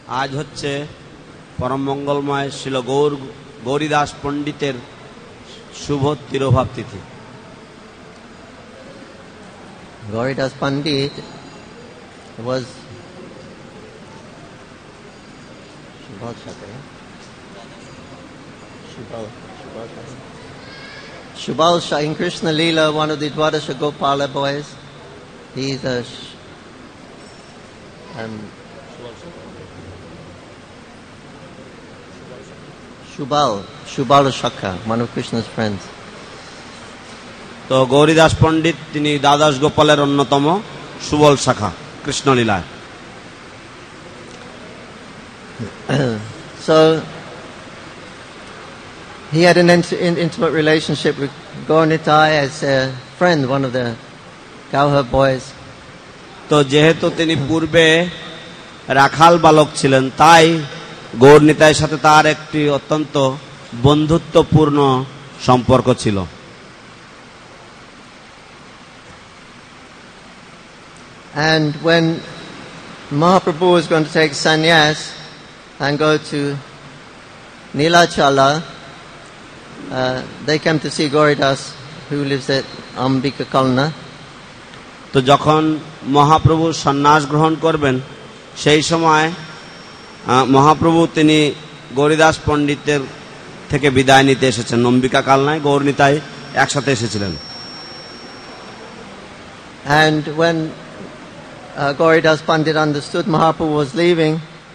আজ হচ্ছে পরম মঙ্গলময় শিল গৌরীদাস পণ্ডিতের শুভ তিরোভাব তিথি। Gauridas Pandit was Shubal Shah in Krishna Leela, one of the Dwadasha Gopala boys. He's a Shubal Shakha, one of Krishna's friends. তো গৌরীদাস পণ্ডিত তিনি দ্বাদশ গোপালের অন্যতম সুবল শাখা কৃষ্ণলীলায়। So he had an intimate relationship with Gaurnitai as a friend, one of the cowherd boys. তো যেহেতু তিনি পূর্বে রাখাল বালক ছিলেন, তাই গৌরনিতাইয়ের সাথে তার একটি অত্যন্ত বন্ধুত্বপূর্ণ সম্পর্ক ছিল। And when Mahaprabhu was going to take sannyas and go to Nilachala, they came to see Gauridas, who lives at Ambika Kalna. তো যখন মহাপ্রভু সন্ন্যাস গ্রহণ করবেন, সেই সময় মহাপ্রভু তিনি গৌরীদাস পণ্ডিতের থেকে বিদায় নিতে এসেছেন। অম্বিকা কালনায় গৌরনিতাই একসাথে এসেছিলেন। And when Gauridas Pandit understood Mahaprabhu was leaving,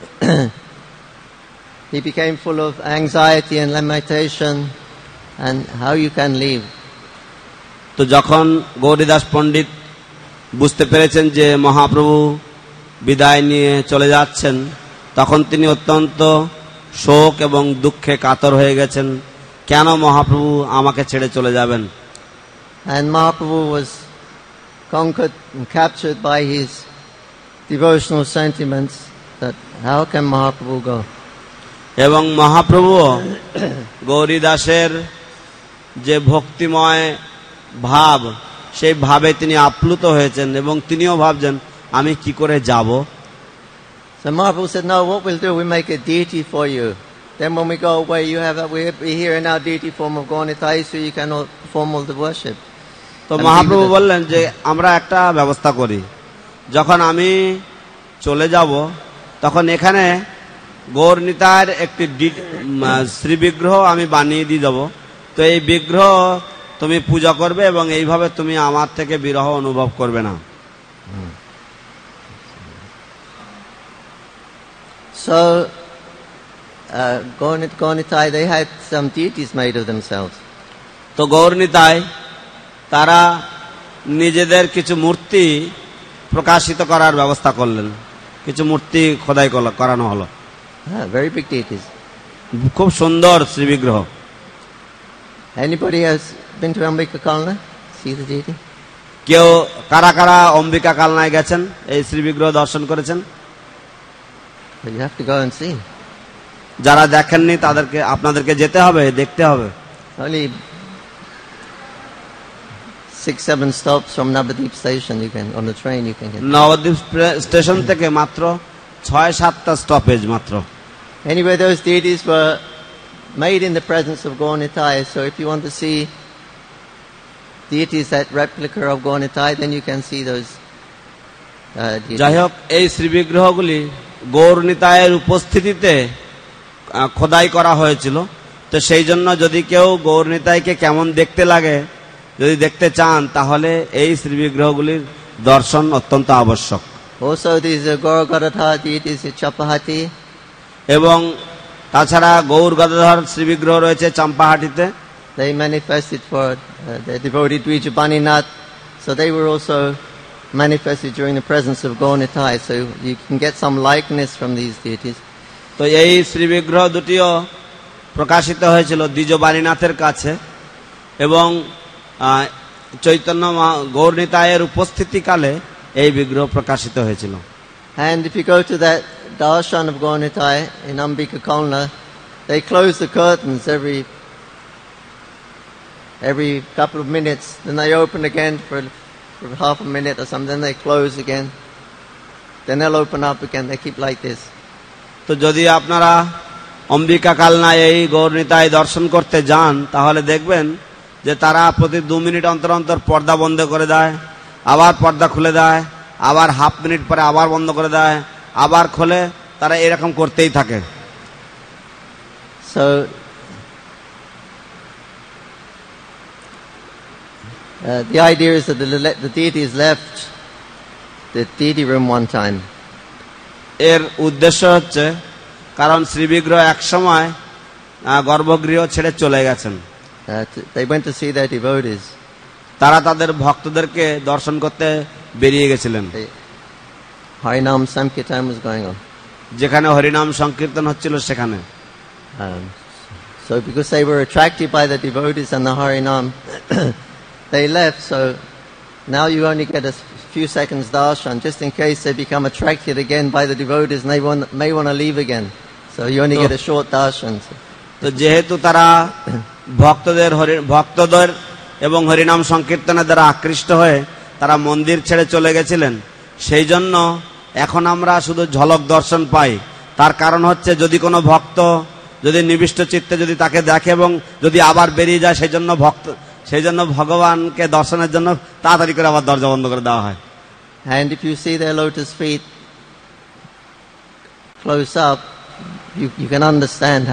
he became full of anxiety and lamentation and how you can leave. তো যখন গৌরীদাস পণ্ডিত বুঝতে পেরেছেন যে মহাপ্রভু বিদায় নিয়ে চলে যাচ্ছেন, তখন তিনি অত্যন্ত শোক এবং দুঃখে কাতর হয়ে গেছেন। কেন মহাপ্রভু আমাকে ছেড়ে চলে যাবেন? And Mahaprabhu was conquered and captured by his devotional sentiments, that how can Mahaprabhu go? এবং মহাপ্রভু গৌরীদাসের যে ভক্তিময় ভাব, সেই ভাবে তিনি আপ্লুত হয়েছেন এবং তিনিও ভাবছেন আমি কি করে যাব। So Mahaprabhu said, no, what we'll do, we make a deity for you. Then when we go away, you have we're here in our deity form of Gaurnitai, so you can perform all the worship. তো মহাপ্রভু বললেন যে আমরা একটা ব্যবস্থা করি, যখন আমি চলে যাব তখন এখানে গৌরনিতাইয়ের একটি শ্রী বিগ্রহ আমি বানিয়ে দিয়ে যাব। তো এই বিগ্রহ তুমি পূজা করবে এবং এইভাবে তুমি আমার থেকে বিরহ অনুভব করবে না। So Gaurnitai, they had some deities made of themselves. তো গৌরনিতাই তারা নিজেদের কিছু মূর্তি প্রকাশিত করার ব্যবস্থা করলেন, কিছু মূর্তি খোদাই করানো হলো। Very big deities. খুব সুন্দর শ্রী বিগ্রহ। Anybody has been to Ambika Kalna? See the deity? কেউ কারা কারা অম্বিকা কালনায় গেছেন, এই শ্রী বিগ্রহ দর্শন করেছেন? But you have to go and see. যারা দেখেননি তাদেরকে আপনাদেরকে যেতে হবে, দেখতে হবে। Only 6-7 stops from Navadip station, you can on the train you can get. Nabadwip station থেকে মাত্র 6-7টা স্টপেজ মাত্র। Anyway, those deities were made in the presence of Gaurnitai, so if you want to see deities that replica of Gaurnitai, then you can see those deities. যাই হোক, এই শ্রী বিগ্রহগুলি গৌরনিতাইয়ের উপস্থিতিতে খোদাই করা হয়েছিল। তো সেই জন্য যদি কেউ গৌরনিতাইকে কেমন দেখতে লাগে যদি দেখতে চান, তাহলে এই শ্রী বিগ্রহগুলির দর্শন অত্যন্ত আবশ্যক। Also these Gaur Gadadhar deities at Chapahati. এবং তাছাড়া গৌর গদাধর শ্রী বিগ্রহ রয়েছে চম্পাহাটিতে। They manifested for the devotee Dvija Baninath, so they were also manifested during the presence of Gaurnitai, so you can get some likeness from these deities. তো এই শ্রী বিগ্রহ দুটিও প্রকাশিত হয়েছিল দ্বিজ বাণীনাথের কাছে এবং চৈতন্য গৌরনিতাইয়ের উপস্থিতিকালে এই বিগ্রহ প্রকাশিত হয়েছিল। And if you go to that darshan of Gaurnitai in Ambika Kalna, they close the curtains every couple of minutes, then they open again for half a minute or something, then they close again, then they'll open up again, they keep like this. তো তো যদি আপনারা অম্বিকা কালনায় এই গৌরনিতাই দর্শন করতে যান তাহলে দেখবেন যে তারা প্রতি 2 মিনিট অন্তর অন্তর পর্দা বন্ধ করে দেয়, আবার পর্দা খুলে দেয়, আবার হাফ মিনিট পরে আবার বন্ধ করে দেয়, আবার খোলে, তারা এরকম করতেই থাকে। So the idea is that the deities left the deity room one time. এর উদ্দেশ্য হচ্ছে কারণ শ্রীবিগ্রহ এক সময় গর্ভগৃহ ছেড়ে চলে গেছেন। They went to see their devotees. তারা তাদের ভক্তদেরকে দর্শন করতে বেরিয়ে গেছিলেন। Harinam Sankirtan was going on. যেখানে হরিনাম সংকীর্তন হচ্ছিল সেখানে। So because they were attracted by the devotees and the Harinam, they left. So now you only get a few seconds darshan, just in case they become attracted again by the devotees and they may want to leave again. So you only get a short darshan. তো যেহেতু তারা ভক্তদের এবং হরিনাম সংকীর্তনের দ্বারা আকৃষ্ট হয়ে তারা মন্দির ছেড়ে চলে গেছিলেন, সেই জন্য এখন আমরা শুধু ঝলক দর্শন পাই। তার কারণ হচ্ছে যদি কোনো ভক্ত যদি নিবিষ্ট চিত্তে যদি তাকে দেখে এবং যদি আবার বেরিয়ে যায়, সেই জন্য ভগবানকে দর্শনের জন্য তাড়াতাড়ি করে আবার দরজা বন্ধ করে দেওয়া হয়। And if you see their lotus feet close up, you can understand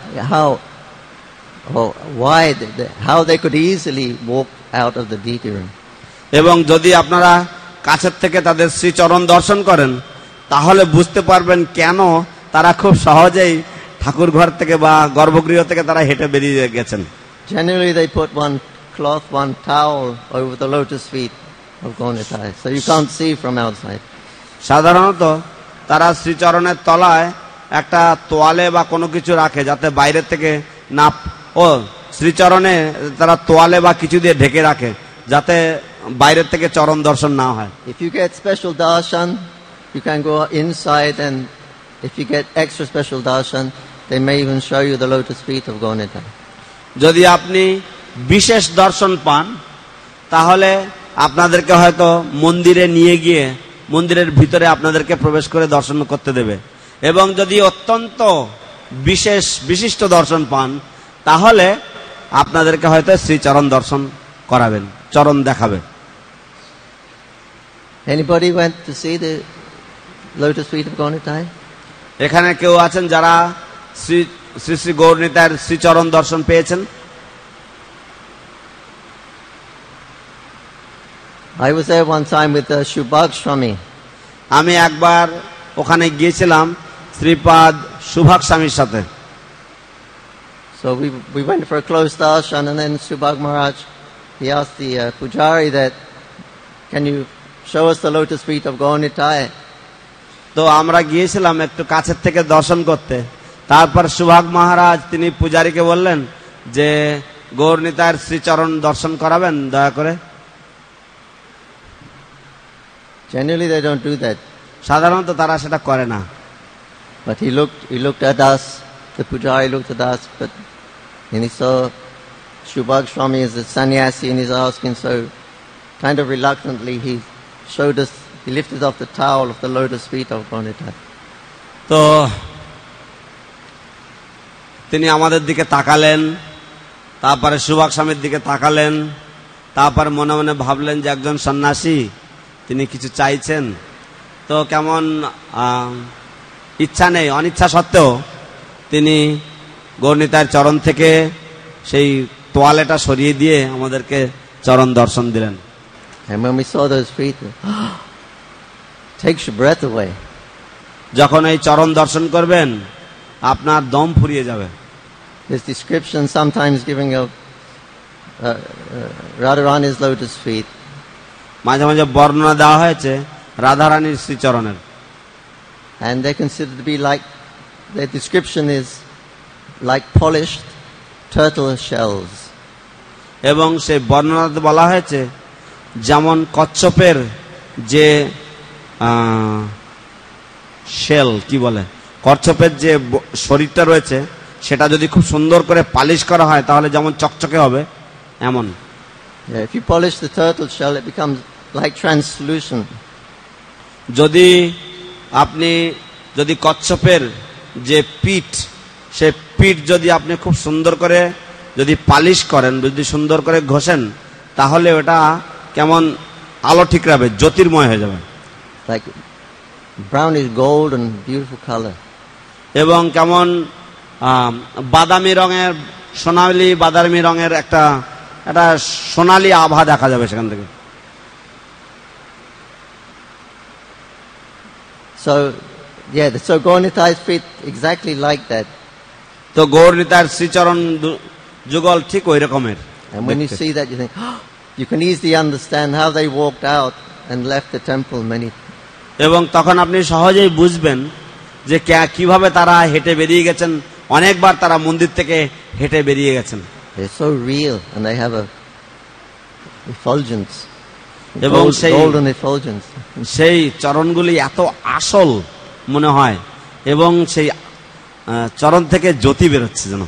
how they could easily walk out of the deity room. এবং যদি আপনারা কাছের থেকে তাদের শ্রীচরণ দর্শন করেন তাহলে বুঝতে পারবেন কেন তারা খুব সহজেই ঠাকুর ঘর থেকে বা গর্ভগৃহ থেকে তারা হেঁটে বেরিয়ে গেছেন। Generally they put one towel over the lotus feet of Gaura-Nitai, so you can't see from outside. সাধারণত তারা শ্রীচরণের তলায় একটা তোয়ালে বা কোনো কিছু রাখে যাতে বাইরে থেকে না, শ্রীচরণে তারা তোয়ালে বা কিছু দিয়ে ঢেকে রাখে যাতে বাইরের থেকে চরণ দর্শন না হয়। If you get special darshan, you can go inside, and if you get extra special darshan, they may even show you the lotus feet of Gaura-Nitai. যদি আপনি বিশেষ দর্শন পান তাহলে আপনাদেরকে হয়তো মন্দিরে নিয়ে গিয়ে মন্দিরের ভিতরে আপনাদেরকে প্রবেশ করে দর্শন করতে দেবে, এবং যদি অত্যন্ত বিশিষ্ট দর্শন পান তাহলে আপনাদেরকে হয়তো শ্রীচরণ দর্শন করাবেন, চরণ দেখাবে। Anybody went to see the lotus feet of Gaura-Nitai? এখানে কেউ আছেন যারা শ্রী শ্রী গৌরনিতাইয়ের শ্রীচরণ দর্শন পেয়েছেন? I was there one time with Shubhag Swami. আমি একবার ওখানে গিয়েছিলাম শ্রীপাদ সুভাগ স্বামীর সাথে। So we went for a close darshan, and then Shubhag Maharaj, he asked the pujari that, can you show us the lotus feet of Gaura-Nitai? তো আমরা গিয়েছিলাম একটু কাছের থেকে দর্শন করতে। তারপর সুভাগ মহারাজ তিনি পূজারীকে বললেন যে গৌরনিতাইয়ের শ্রীচরণ দর্শন করাবেন দয়া করে। Generally they don't do that. সাধারণত তারা সেটা করে না। But he looked at us, the pujari looked at us, and he saw Shubhag Swami as a sannyasi and he's asking, so kind of reluctantly he showed us, he lifted off the towel of the lotus feet of Gaura-Nitai. তো তিনি আমাদের দিকে তাকালেন, তারপরে সুভাগ স্বামীর দিকে তাকালেন, তারপর মনে মনে ভাবলেন যে একজন সন্ন্যাসী তিনি কিছু চাইছেন, তো কেমন ইচ্ছা নেই অনিচ্ছা সত্ত্বেও তিনি গৌরনিতাইয়ের চরণ থেকে সেই তোয়ালেটা সরিয়ে দিয়ে আমাদেরকে চরণ দর্শন দিলেন। And when we saw those feet, takes your breath away. যখন এই চরণ দর্শন করবেন আপনার দম ফুরিয়ে যাবে। There's description sometimes giving of Radharani's lotus feet. মাঝে মাঝে বর্ণনা দেওয়া হয়েছে রাধারানীর শ্রীচরণের। And they're considered to be like, their description is like polished turtle shells. এবং সেই বর্ণনাতে বলা হয়েছে যেমন কচ্ছপের যে শেল কি বলে, কচ্ছপের যে শরীরটা রয়েছে সেটা যদি খুব সুন্দর করে পালিশ করা হয় তাহলে যেমন চকচকে হবে এমন। If you polish the turtle shell, it becomes like translucent. যদি আপনি কচ্ছপের যে পিঠ, সে পিঠ যদি আপনি খুব সুন্দর করে যদি পালিশ করেন, যদি সুন্দর করে ঘষেন, তাহলে ওটা কেমন আলো ঠিকরাবে, জ্যোতির্ময় হয়ে যাবে, like brownish gold and beautiful color. এবং কেমন বাদামি রঙের, সোনালি বাদামি রঙের একটা সোনালি আভা দেখা যাবে সেখান থেকে। So yeah, so Gaur Nitai's feet exactly like that. তো গৌর নিতাইয়ের শ্রীচরণ যুগল ঠিক ওই রকমের। And when you see that, you think, oh, you can easily understand how they walked out and left the temple many. এবং তখন আপনি সহজেই বুঝবেন যে কিভাবে তারা হেঁটে বেরিয়ে গেছেন, অনেকবার তারা মন্দির থেকে হেঁটে বেরিয়ে গেছেন। They're so real and they have a effulgence. এবং golden effulgence. সেই চরণগুলি এত আসল মনে হয়, এবং সেই চরণ থেকে জ্যোতি বেরোচ্ছে যেন।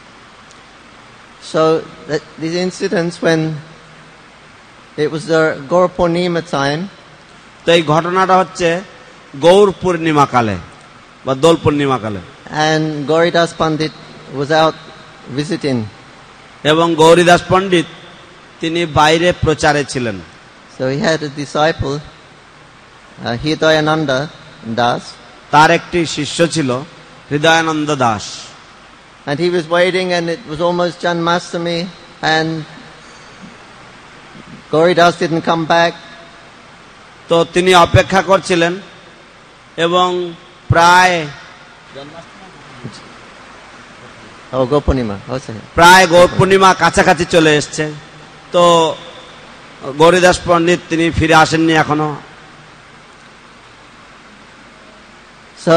So these incidents, when it was the Gaur Purnima time, তো এই ঘটনাটা হচ্ছে গৌর পূর্ণিমা কালে বা দোল পূর্ণিমা কালে, and Gauridas Pandit was out visiting. এবং গৌরীদাস পণ্ডিত তিনি বাইরে প্রচারে ছিলেন। So he had a disciple, Hridayananda Das, তার একটি শিষ্য ছিল Hridayananda Das, and he was waiting, and it was almost Janmashtami, and Gauridas didn't come back. তো তিনি অপেক্ষা করছিলেন, এবং প্রায় Gaur Purnima, প্রায় গৌর পূর্ণিমা কাছাকাছি চলে এসছে, তো গৌরীদাস পণ্ডিত তিনি ফিরে আসেননি এখনো। So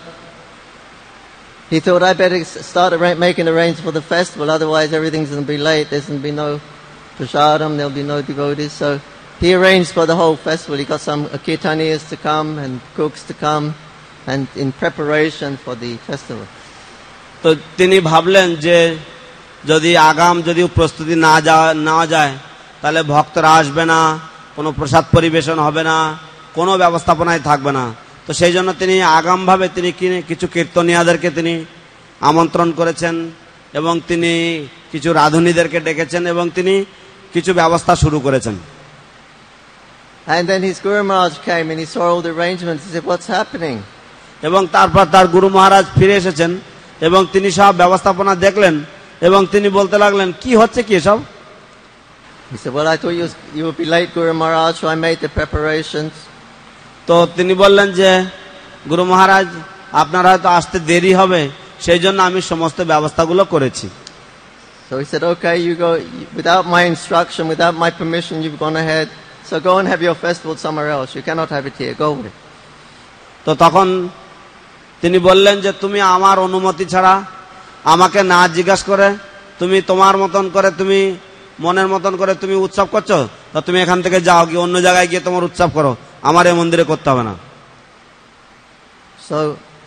he thought, I better start making arrangements for the festival, otherwise everything's going to be late. There's going to be no prasadam, there'll be no devotees. So he arranged for the whole festival. He got some kirtaniyas to come and cooks to come, and in preparation for the festival. তো তিনি ভাবলেন যে যদি প্রস্তুতি না যায় তাহলে ভক্তরা আসবে না, কোনো প্রসাদ পরিবেশন হবে না, কোনো ব্যবস্থাপনায় থাকবে না। তো সেই জন্য তিনি আগামভাবে তিনি কিছু কীর্তনিয়াদেরকে তিনি আমন্ত্রণ করেছেন, এবং তিনি কিছু রাধুনীদেরকে ডেকেছেন, এবং তিনি কিছু ব্যবস্থা শুরু করেছেন। And then his Guru Maharaj came and he saw all the arrangements. He said, what's happening? এবং তারপর তার গুরু মহারাজ ফিরে এসেছেন, এবং তিনি সব ব্যবস্থাপনা দেখলেন, এবং তিনি বলতে লাগলেন, কি হচ্ছে কি সব? He said, well, I thought you would be late, Guru Maharaj, so I made the preparations. তো তিনি বললেন যে, গুরু মহারাজ, আপনার হয়তো আসতে দেরি হবে, সেই জন্য আমি সমস্ত ব্যবস্থাগুলো করেছি। So he said, okay, you go, without my instruction, without my permission, you've gone ahead. So go and have your festival somewhere else. You cannot have it here. Go away. তো তখন তিনি বললেন যে, তুমি আমার অনুমতি ছাড়া, আমাকে না জিজ্ঞাসা করে তুমি তোমার মতন করে, তুমি মনের মতন করে তুমি উৎসব করছো, তো তুমি এখান থেকে যাও, গিয়ে অন্য জায়গায় গিয়ে তোমার উৎসব করো, আমার এই মন্দিরে করতে হবে না। So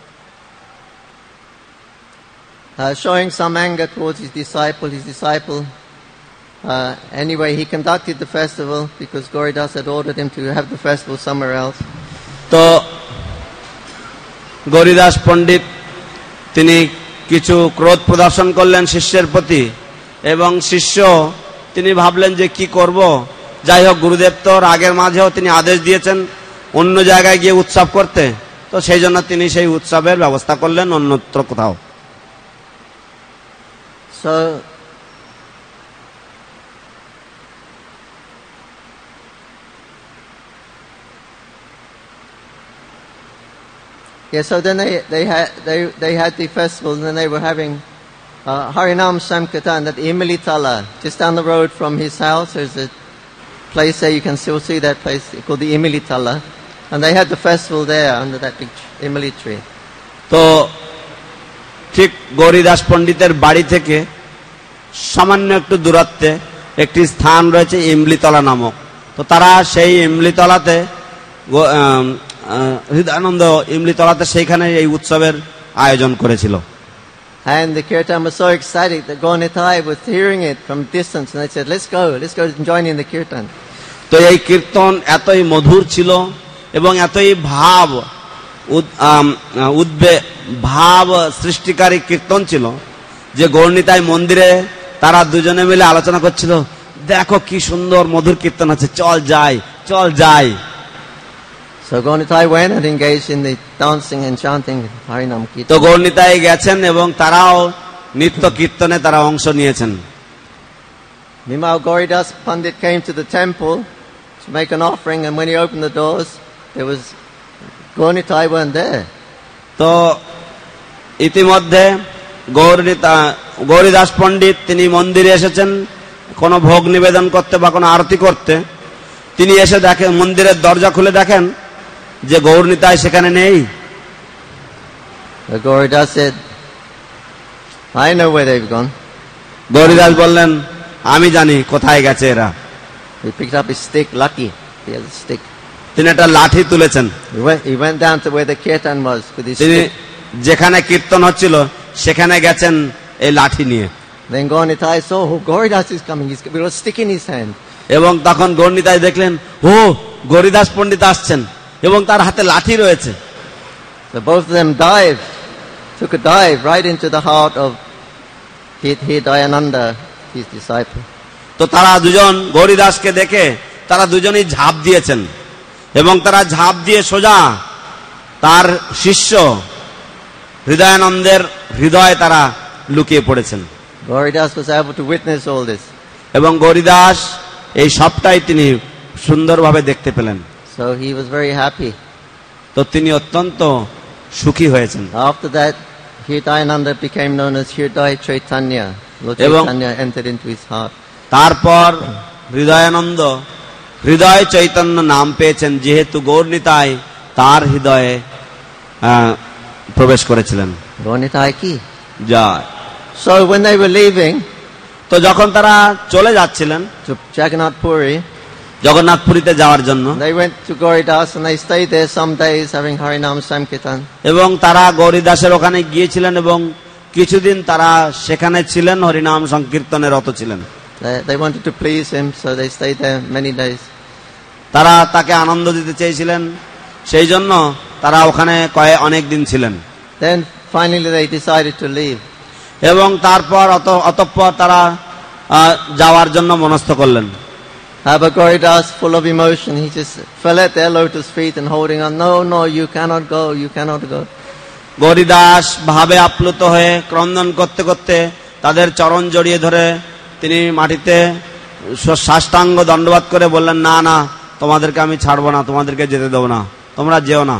showing some anger towards his disciple, anyway, he conducted the festival because Gauridas had ordered him to have the festival somewhere else. তো গৌরীদাস পণ্ডিত তিনি কিছু ক্রোধ প্রদর্শন করলেন শিষ্যের প্রতি, এবং শিষ্য তিনি ভাবলেন যে কি করব, যাই হোক গুরুদেব তো রাগের মাঝেও তিনি আদেশ দিয়েছেন অন্য জায়গায় গিয়ে উৎসব করতে, তো সেই জন্য তিনি সেই উৎসবের ব্যবস্থা করলেন অন্যত্র কোথাও। So yeah, so then they had the festival, and then they were having Harinam Sankirtan at Imalitala, just down the road from his house. There's a place there, you can still see that place called the Imalitala, and they had the festival there under that big Imali tree. তো ঠিক গৌরীদাস পণ্ডিতের বাড়ি থেকে সামান্য একটু দূরত্বে একটি স্থান রয়েছে ইমলিতলা নামক। তো তারা সেই ইমলিতলাতে হৃদয়ানন্দ ইমলিতলাতে সেইখানে এই উৎসবের আয়োজন করেছিল। And the kirtan was so excited that Gaur Nitai was hearing it from distance, and they said, let's go and join in the kirtan. তো এই কীর্তন এতই মধুর ছিল এবং এতই ভাব ভাব সৃষ্টিকারী কীর্তন ছিল, যে গৌরনিতাই মন্দিরে তারা দুজনে মিলে আলোচনা করছিল, দেখো কি সুন্দর মধুর কীর্তন আছে, চল যাই চল যাই। So Gaurnitai went and engaged in the dancing and chanting Harinam তো Kirtan. গৌরনিতাই গেছেন এবং তারাও নিত্য কীর্তনে তারা অংশ নিয়েছেন। Meanwhile, Gauridas Pandit came to the temple to make an offering, and when he opened the doors, there was Gaurnitai weren't there. তো ইতিমধ্যে গৌরীদাস পণ্ডিত তিনি মন্দিরে এসেছেন কোনো ভোগ নিবেদন করতে বা কোনো আরতি করতে। তিনি এসে দেখেন, মন্দিরের দরজা খুলে দেখেন যে গৌরনিতাই সেখানে নেই। So Gauridas said, I know where they've gone. Gouridas বললেন, আমি জানি কোথায় গেছে এরা। He picked up his stick, lucky, he has a stick. তিনি একটা লাঠি তুলেছেন। He went down to where the kirtan was with his তিনি stick. যেখানে কীর্তন হচ্ছিল সেখানে গেছেন এই লাঠি নিয়ে। Then Gaurnitai saw, oh, Gauridas is coming. He's got a stick in his hand. এবং তখন গৌরনিতাই দেখলেন, ও গৌরীদাস পণ্ডিত আসছেন এবং তার হাতে লাঠি রয়েছে। So both of them took a dive right into the heart of Hidayananda, his disciple. তো তারা দুজন গৌরীদাসকে দেখে তারা দুজনেই ঝাঁপ দিয়েছেন এবং তারা ঝাঁপ দিয়ে সোজা তার শিষ্য হৃদয়ানন্দের হৃদয়ে তারা লুকিয়ে পড়েছেন। Gauridas was able to witness all this. এবং গৌরীদাস এই সবটাই তিনি সুন্দরভাবে দেখতে পেলেন। So he was very happy. তো তিনি অত্যন্ত সুখী হয়েছেন। After that, Hidayananda became known as Hridaya Chaitanya. Lord Ebong- Chaitanya entered into his heart. তারপর হৃদয়ানন্দ হৃদয় চৈতন্য নাম পেয়েছেন, যেহেতু গৌরনিতাই তার হৃদয়ে প্রবেশ করেছিলেন। Gaurnitai ki. যায়। So when they were leaving তো যখন তারা চলে যাচ্ছিলেন to Jagannath Puri, জগন্নাথপুরীতে যাওয়ার জন্য, they went to Gauridas and they stayed there some days having Harinam Sankirtan. এবং তারা গৌরীদাসের ওখানে গিয়েছিলেন এবং কিছুদিন তারা সেখানে ছিলেন, হরিনাম সংকীর্তনে রত ছিলেন। They wanted to please him, so they stayed there many days. তারা তাকে আনন্দ দিতে চেয়েছিলেন, সেই জন্য তারা ওখানে অনেক দিন ছিলেন। Then finally they decided to leave. এবং তারপর অতঃপর তারা যাওয়ার জন্য মনস্থ করলেন। But Gauridas, full of emotion, he just fell at their lotus feet and holding on. No, you cannot go, you cannot go. Gouridas ভাবে আপ্লুত হয়ে ক্রন্দন করতে করতে তাদের চরণ জড়িয়ে ধরে তিনি মাটিতে সাষ্টাঙ্গ দণ্ডবাদ করে বললেন, না না, তোমাদেরকে আমি ছাড়বো না, তোমাদেরকে যেতে দেবো না, তোমরা যেও না।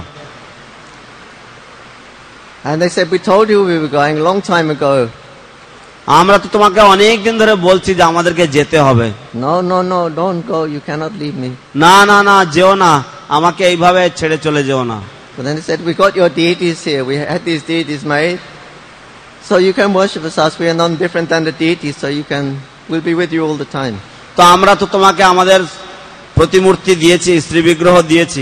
And they said, we told you we were going a long time ago. আমরা তো তোমাকে অনেক দিন ধরে বলছি যে আমাদেরকে যেতে হবে। No, don't go, you cannot leave me. না না না, যেও না, আমাকে এইভাবে ছেড়ে চলে যেও না। But then he said, we got your deities here. We had these deities made. So you can worship us. We are none different than the deities. So we'll be with you all the time. তো আমরা তো তোমাকে আমাদের প্রতিমূর্তি দিয়েছি, শ্রী বিগ্রহ দিয়েছি,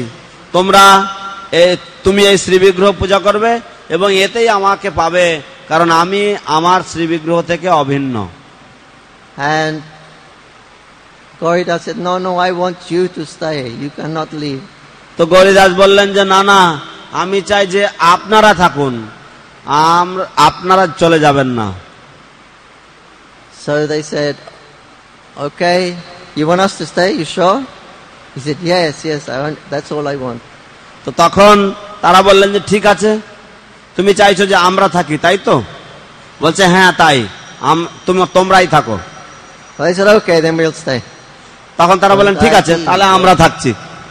তুমি এই শ্রী বিগ্রহ পূজা করবে এবং এতেই আমাকে পাবে, কারণ আমি আমার শ্রী বিগ্রহ থেকে অভিন্ন। And Gauridas said, no, I want you to stay. You cannot leave. তো গৌরীদাস বললেন যে না না, আমি চাই যে আপনারা থাকুন, আপনারা চলে যাবেন না। So they said, okay, you want us to stay? You sure? He said, yes, that's all I want. তো তখন তারা বললেন যে ঠিক আছে, তুমি চাইছো যে আমরা থাকি, তাই তো? বলছে হ্যাঁ তাই, তোমরাই থাকো। So they said, okay, then we'll stay. তখন তারা বললেন ঠিক আছে, তাহলে আমরা থাকছি।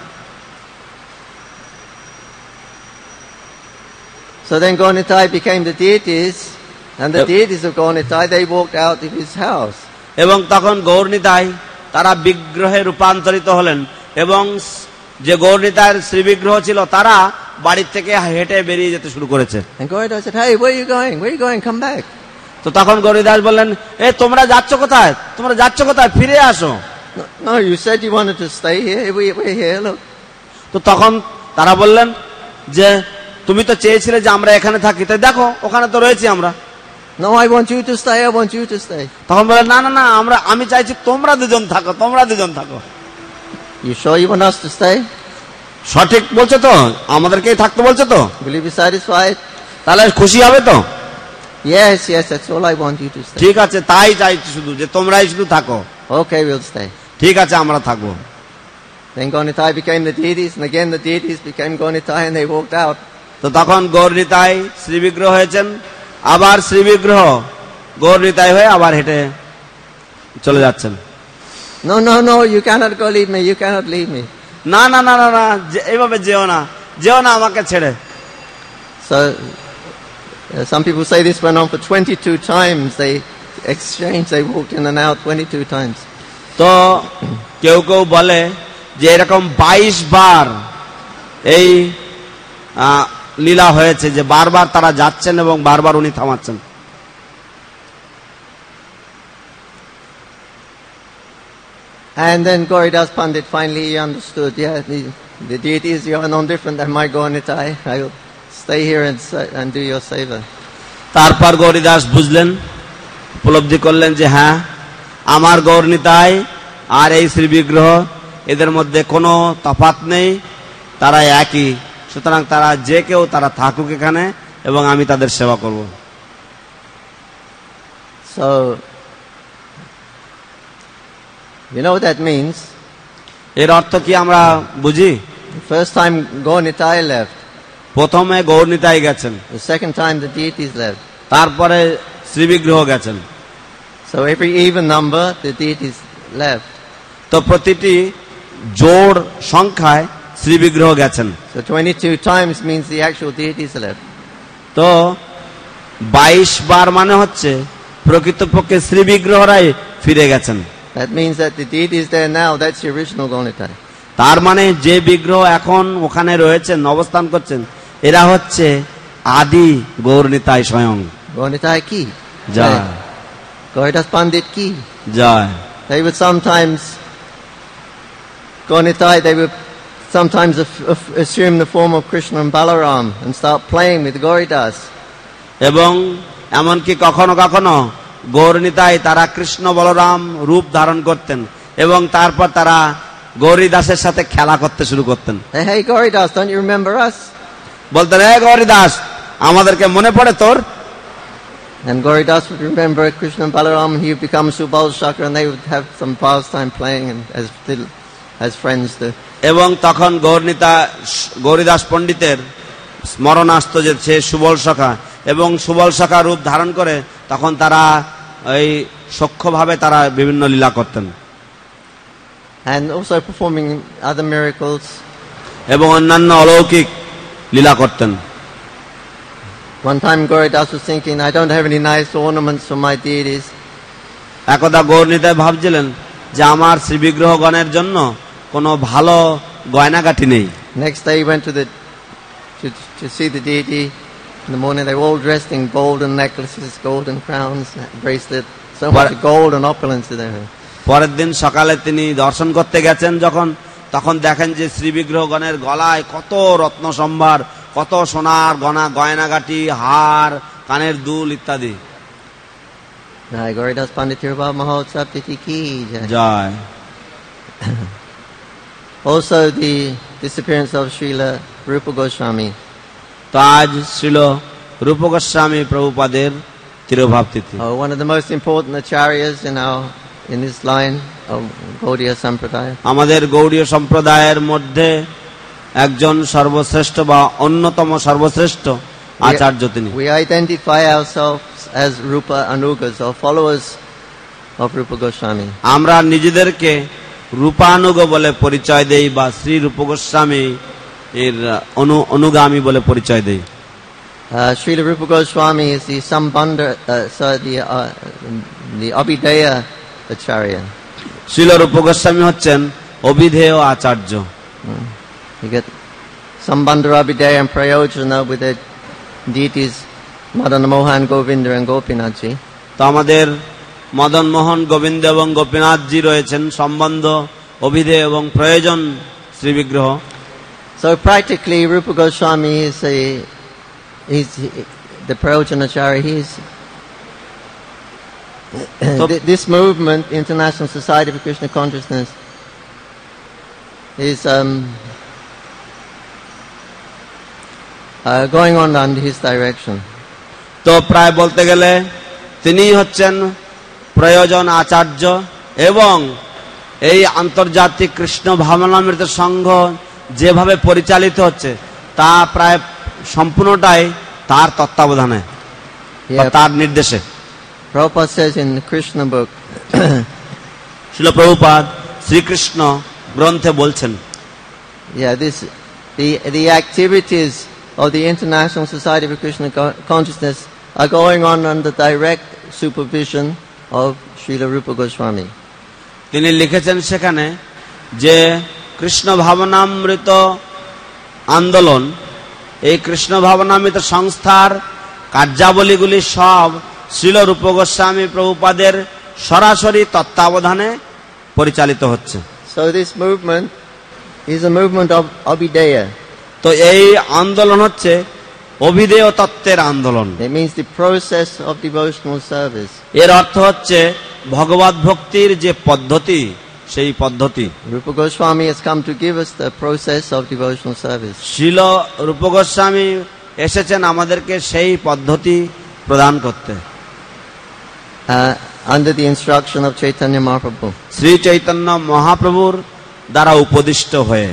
So then Gaurnitai became the deities, and the deities of Gaurnitai, they walked out of his house. এবং তখন গৌরনিতাই তারা বিগ্রহে রূপান্তরিত হলেন এবং যে গৌরনিতায়ের শ্রী বিগ্রহ ছিল তারা বাড়ির থেকে হেঁটে বেরিয়ে যেতে শুরু করেছে। And Gauridas said, hey, where are you going? Where are you going? Come back. তো তখন গৌরীদাস বললেন, তোমরা যাচ্ছ কোথায়? তোমরা যাচ্ছ কোথায়? ফিরে আসো। No, you said you wanted to stay here. We're here, look. তো তখন তারা বললেন যে তুমি তো চেয়েছিলে যে আমরা এখানে থাকি, তাই দেখো ওখানে তো রয়েছি আমরা। No, I want you to stay. I want you to stay. তখন বললেন না না না, আমি চাইছি তোমরা দুজন থাকো, তোমরা দুজন থাকো। You sure you want us to stay? সঠিক বলছো তো? আমাদেরকেই থাকতে বলছো তো? Will you be satisfied? তাহলে খুশি হবে তো? Yes, yes, that's all I want you to say. ঠিক আছে, তাই চাইছি শুধু যে তোমরাই শুধু থাকো। Okay, we'll stay. ঠিক আছে, আমরা থাকবো। Then Gaunitai became the deities, and again the deities became Gaunitai, and they walked out. তো তখন গৌরনিতাই শ্রীবিগ্রহ হয়েছেন, আবার শ্রীবিগ্রহ গৌরনিতাই হয়ে আবার হেঁটে চলে যাচ্ছেন। No, no, no, you cannot go leave me, you cannot leave me. না না না না না, এইভাবে যেও না, যেও না আমাকে ছেড়ে। So, some people say this went on for 22 times. They exchanged, they walked in and out 22 times. তো কেউ কেউ বলে যে এরকম 22 বার এই লীলা হয়েছে, যে বারবার তারা যাচ্ছেন এবং বারবার উনি থামাচ্ছেন। And then Gauridas Pandit finally understood, yeah, the deities, you are no different than my Gaunitai. I will stay here and do your seva. তারপর গৌরীদাস বুঝলেন, উপলব্ধি করলেন যে হ্যাঁ, আমার গৌরনিতাই আর এই শ্রীবিগ্রহ, এদের মধ্যে কোনো তফাৎ নেই, তারা একই। সুতরাং তারা যে কেউ তারা থাকুক এখানে এবং আমি তাদের সেবা করব। So, you know what that means? এর অর্থ কি আমরা বুঝি? The first time Gaunitai left. প্রথমে গৌরনিতাই গেছেন, The second time the deities left. তারপরে শ্রীবিগ্রহ গেছেন। So every even number, the deities left. তো প্রতিটি জোড় সংখ্যায় শ্রীবিগ্রহ গেছেন। So 22 times means the actual deities left. তো 22 বার মানে হচ্ছে প্রকৃতপক্ষে শ্রীবিগ্রহরাই ফিরে গেছেন। That means that the deities there now, that's the original Gaunitai. তার মানে যে বিগ্রহ এখন ওখানে রয়েছেন, অবস্থান করছেন, এরা হচ্ছে আদি গৌরনিতাই স্বয়ং। Gaunitai ki. Joy Gauridas Pandit ki. Joy. They would sometimes, Gaunitai, they would sometimes assume the form of Krishna and Balaram and start playing with Gauridas. এবং এমনকি কখনো কখনো গৌরনিতাই তারা কৃষ্ণ বলরাম রূপ ধারণ করতেন এবং তারপর তারা গৌরীদাসের সাথে খেলা করতে শুরু করতেন। Hey Gauridas, don't you remember us? বলতেন, হে গৌরীদাস, আমাদেরকে মনে পড়ে তোর? And Gauridas would remember Krishna and Balaram, and he would become Subal Shakra, and they would have some pastime playing and as friends do. এবং তখন গৌরীদাস পণ্ডিতের স্মরণ আসতো যে সে সুবল সখা, এবং সুবল সখা রূপ ধারণ করে তখন তারা এই সখ্যভাবে তারা বিভিন্ন লীলা করতেন And also performing other miracles. এবং অন্যান্য অলৌকিক লীলা করতেন। One time Gauridas was thinking, I don't have any nice ornaments for my deities. একদা গৌরনিতাই ভাবছিলেন যে আমার শ্রীবিগ্রহগণের জন্য কোনো ভালো গয়নাগাটি নেই। Next day he went to see the deity. In the morning they were all dressed in golden necklaces, golden crowns, bracelet, so much gold and opulence to them. পরের দিন সকালে তিনি দর্শন করতে গেছেন যখন, তখন দেখেন যে শ্রীবিগ্রহগণের গলায় কত রত্ন সম্ভার, কত সোনার গয়নাগাটি, হার, কানের দুল ইত্যাদি। Jai Gauridas Pandit Tirubhav Mahotsav Tithi ki jai. Joy. Also the disappearance of Srila Rupa Goswami. তো আজ ছিল রূপ গোস্বামী প্রভুপাদের তিরোভাব তিথি। One of the most important acharyas in this line of Gaudiya Sampradaya. আমাদের গৌড়ীয় সম্প্রদায়ের মধ্যে একজন সর্বশ্রেষ্ঠ বা অন্যতম সর্বশ্রেষ্ঠ আচার্য তিনি। We identify ourselves as Rupa Anugas, or followers of Rupa Goswami. আমরা নিজেদেরকে রূপানুগ বলে পরিচয় দেই বা শ্রী রূপ গোস্বামী এর অনুগামী বলে পরিচয় দেই। Srila Rupa Goswami is the Sambandha, the Abhideya Acharya. Srila রূপ গোস্বামী হচ্ছেন অভিধেয় আচার্য। You get Sambandha, Abhideya and Prayojana with the deities Madan Mohan, Govinda and Gopinathji. তো আমাদের মদন মোহন, গোবিন্দ এবং গোপীনাথজি রয়েছেন, সম্বন্ধ, অভিধেয় এবং প্রয়োজন শ্রীবিগ্রহ। So practically Rupa Goswami is the Prayojanacharya. This movement, International Society for Krishna Consciousness, is going on under his direction. তো প্রায় বলতে গেলে তিনিই হচ্ছেন প্রয়োজন আচার্য, এবং এই আন্তর্জাতিক কৃষ্ণ ভাবনামৃত সংঘ যেভাবে পরিচালিত হচ্ছে তা প্রায় সম্পূর্ণটাই তার তত্ত্বাবধানে বা তার নির্দেশে। Prabhupada says in the Krishna book, শিল প্রভুপাদ শ্রীকৃষ্ণ গ্রন্থে বলছেন, the activities of the International Society for Krishna Consciousness are going on under direct supervision of Srila Rupa Goswami. তিনি লিখেছেন সেখানে যে কৃষ্ণ ভাবনামৃত আন্দোলন, এই কৃষ্ণ ভাবনামৃত সংস্থার কার্যাবলীগুলি সব শ্রীল রূপ গোস্বামী প্রভুপাদের সরাসরি তত্ত্বাবধানে পরিচালিত হচ্ছে। So this movement is a movement of Abhideya. তো এই আন্দোলন হচ্ছে অভিধেয় তত্ত্বের আন্দোলন। It means the process of devotional service. এর অর্থ হচ্ছে ভগবত ভক্তির যে পদ্ধতি, সেই পদ্ধতি। Rupa Goswami has come to give us the process of devotional service. Srila রূপ গোস্বামী এসেছেন আমাদেরকে সেই পদ্ধতি প্রদান করতে, under the instruction of Chaitanya Mahaprabhu. Shri Chaitanya মহাপ্রভুর দ্বারা উপদিষ্ট হয়ে।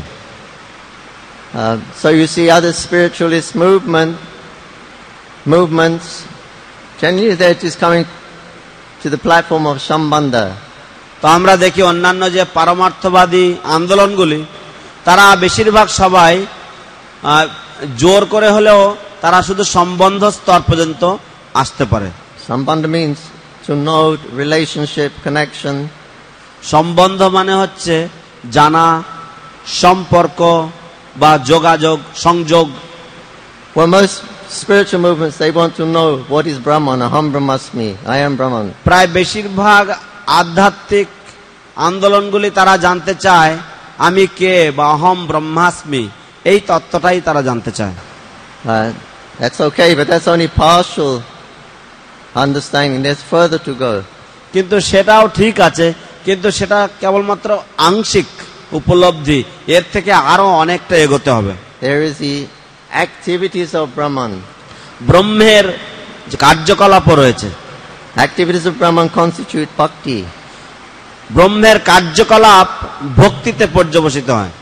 So you see other spiritualist movements, generally they're just coming to the platform of Sambandha. তো আমরা দেখি অন্যান্য যে পারমার্থবাদী আন্দোলনগুলি, তারা বেশিরভাগ সবাই জোর করে হলেও তারা শুধু সম্বন্ধ স্তর পর্যন্ত আসতে পারে। Sambandha means to know relationship, connection. সম্বন্ধ মানে হচ্ছে জানা, সম্পর্ক বা যোগাযোগ, সংযোগ। Well, most spiritual movements, they want to know what is Brahman, aham brahmasmi, I am Brahman. প্রায় বেশিরভাগ আধ্যাত্মিক আন্দোলনগুলি তারা জানতে চায় আমি কে বা অহম ব্রহ্মাস্মি, এই তত্ত্বটাই তারা জানতে চায়। That's okay, but that's only partial understanding. There's further to go. কিন্তু সেটাও ঠিক আছে, কিন্তু সেটা কেবলমাত্র আংশিক উপলব্ধি, এর থেকে আরো অনেকটা এগোতে হবে। There is the activities of Brahman. ব্রহ্মের যে কার্যকলাপও রয়েছে, Activities of Brahman constitute bhakti. ব্রহ্মের কার্যকলাপ ভক্তিতে পর্যবসিত হয়।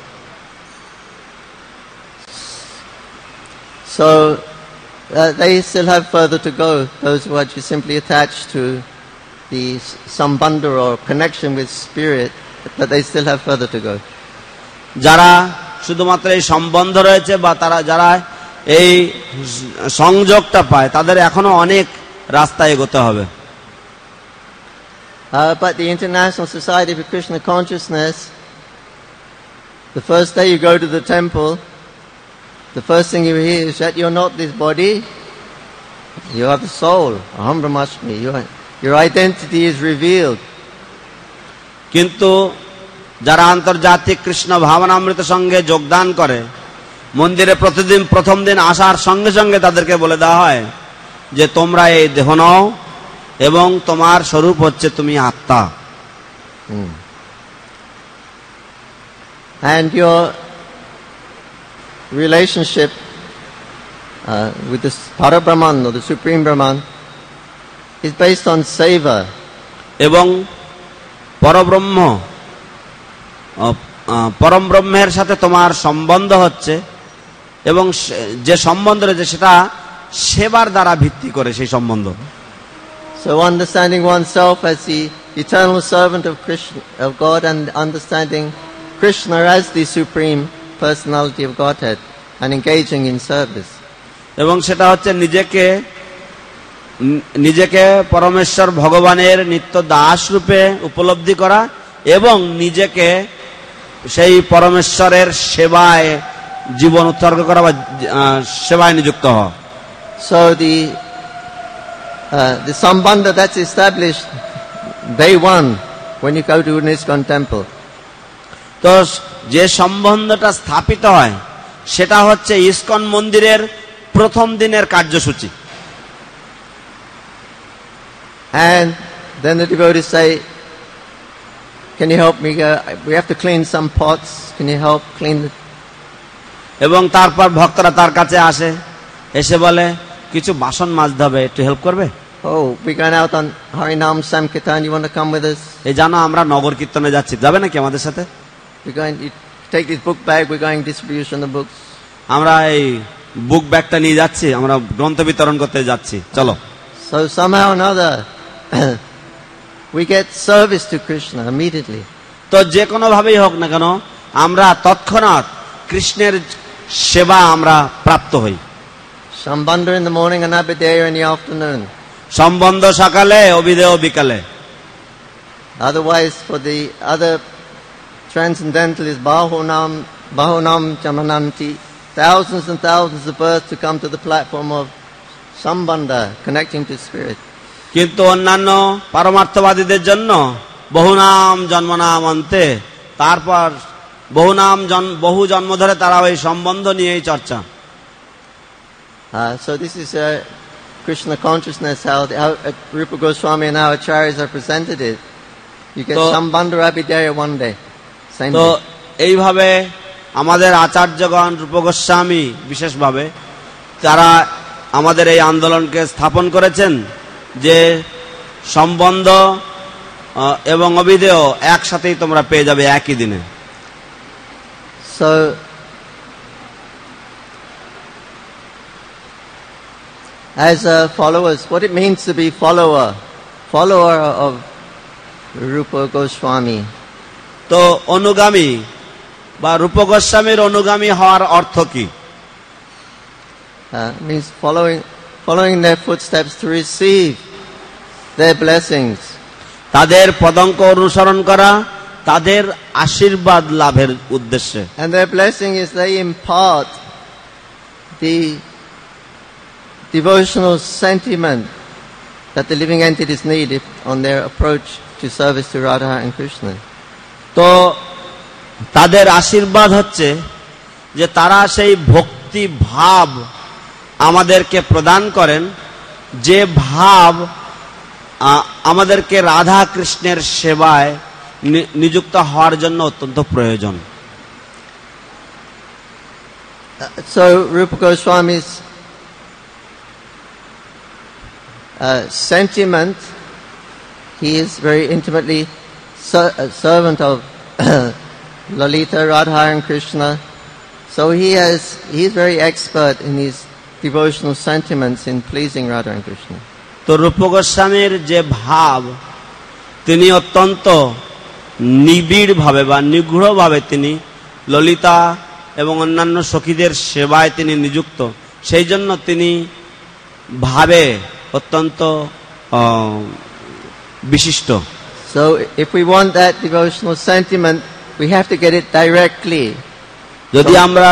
So they still have further to go. Those who are just simply attached to the sambandha or connection with spirit, but they still have further to go. যারা শুধুমাত্র এই সম্বন্ধ রয়েছে বা তারা যারা এই সংযোগটা পায়, তাদের এখনো অনেক রাস্তা এগোতে হবে। But the International Society for Krishna Consciousness, the first day you go to the temple, the first thing you hear is that you're not this body, you are the soul, aham brahmasmi. Your identity is revealed. কিন্তু যারা আন্তর্জাতিক কৃষ্ণ ভাবনামৃত সঙ্গে যোগদান করে, মন্দিরে প্রতিদিন প্রথম দিন আসার সঙ্গে সঙ্গে তাদেরকে বলে দেওয়া হয় যে তোমরা এই দেহ নও এবং তোমার স্বরূপ হচ্ছে তুমি আত্মা। And your relationship with the Parabrahman or the Supreme Brahman is based on seva. এবং পরব্রহ্ম, পরম ব্রহ্মের সাথে তোমার সম্বন্ধ হচ্ছে, এবং যে সম্বন্ধ রয়েছে সেটা সেবার দ্বারা ভিত্তি করে সেই সম্বন্ধ। So understanding oneself as the eternal servant of Krishna, of God, and understanding Krishna as the supreme personality of Godhead, and engaging in service. এবং সেটা হচ্ছে নিজেকে পরমেশ্বর ভগবানের নিত্য দাস রূপে উপলব্ধি করা এবং নিজেকে সেই পরমেশ্বরের সেবায় জীবন উৎসর্গ করা বা সেবায় নিযুক্ত হওয়া। So the sambandha that's established day one when you go to an ISKCON temple. তো যে সম্বন্ধটা স্থাপিত হয় সেটা হচ্ছে ইসকন মন্দিরের প্রথম দিনের কার্যসূচি। And then the devotees say, can you help me? We have to clean some pots. Can you help clean it? এবং তারপর ভক্তরা তার কাছে আসে এসে বলে কিছু বাসন মাজতে হবে, একটু হেল্প করবে? Oh, we're going out on Harinam Sankirtan. You want to come with us? এই জানো আমরা নগর কীর্তনে যাচ্ছি, যাবে নাকি আমাদের সাথে? We're going. You take this book bag. We're going distribution of books. আমরা এই বুক ব্যাগটা নিয়ে যাচ্ছি, আমরা গ্রন্থ বিতরণ করতে যাচ্ছি, চলো। So somehow or another, we get service to Krishna immediately. তো যে কোনো ভাবেই হোক না কেন আমরা তৎক্ষণাৎ কৃষ্ণের সেবা আমরা প্রাপ্ত হই। Shambandha in the morning and Abhideya in the afternoon. সম্বন্ধ সকালে, অভিধেয় বিকালে। Otherwise, for the other transcendentalists, Bahunam Chamananti, thousands and thousands of births to come to the platform of Sambandha, connecting to spirit. কিন্তু অন্যান্য পারমার্থবাদীদের জন্য বহুনাম জন্মনাম অন্তে, তারপর বহু জন্ম ধরে তারা ওই সম্বন্ধ নিয়েই চর্চা। So this is Krishna consciousness, how Rupa Goswami and our acharyas are presented it. You get Sambandha Abhideya one day, same তো day. এইভাবে আমাদের আচার্যগণ রূপ গোস্বামী বিশেষভাবে তারা আমাদের এই আন্দোলনকে স্থাপন করেছেন যে সম্বন্ধ এবং অভিধেয় একসাথেই তোমরা পেয়ে যাবে একই দিনে। So as followers, what it means to be follower of Rupa Goswami. তো অনুগামী বা রূপ গোস্বামীর অনুগামী হওয়ার অর্থ কি? Means following their footsteps to receive their blessings. তাদের পদঙ্ক অনুসরণ করা, তাদের আশীর্বাদ লাভের উদ্দেশ্যে। And their blessing is they impart the devotional sentiment that the living entities need on their approach to service to Radha and Krishna. তো তাদের আশীর্বাদ হচ্ছে যে তারা সেই ভক্তি ভাব আমাদেরকে প্রদান করেন, যে ভাব আমাদেরকে রাধা কৃষ্ণের সেবায় নিযুক্ত হওয়ার জন্য অত্যন্ত প্রয়োজন। So Rupa Goswami's sentiment, he is very intimately a servant of Lalita, Radha and Krishna. So he is very expert in his devotional sentiments in pleasing Radha and Krishna. তো রূপ গোস্বামীর যে ভাব, তিনি অত্যন্ত নিবিড় ভাবে বা নিগূঢ় ভাবে তিনি ললিতা এবং অন্যান্য সখীদের সেবায় তিনি নিযুক্ত, সেই জন্য তিনি ভাবে অত্যন্ত বিশিষ্ট। So if we want that devotional sentiment, we have to get it directly. যদি আমরা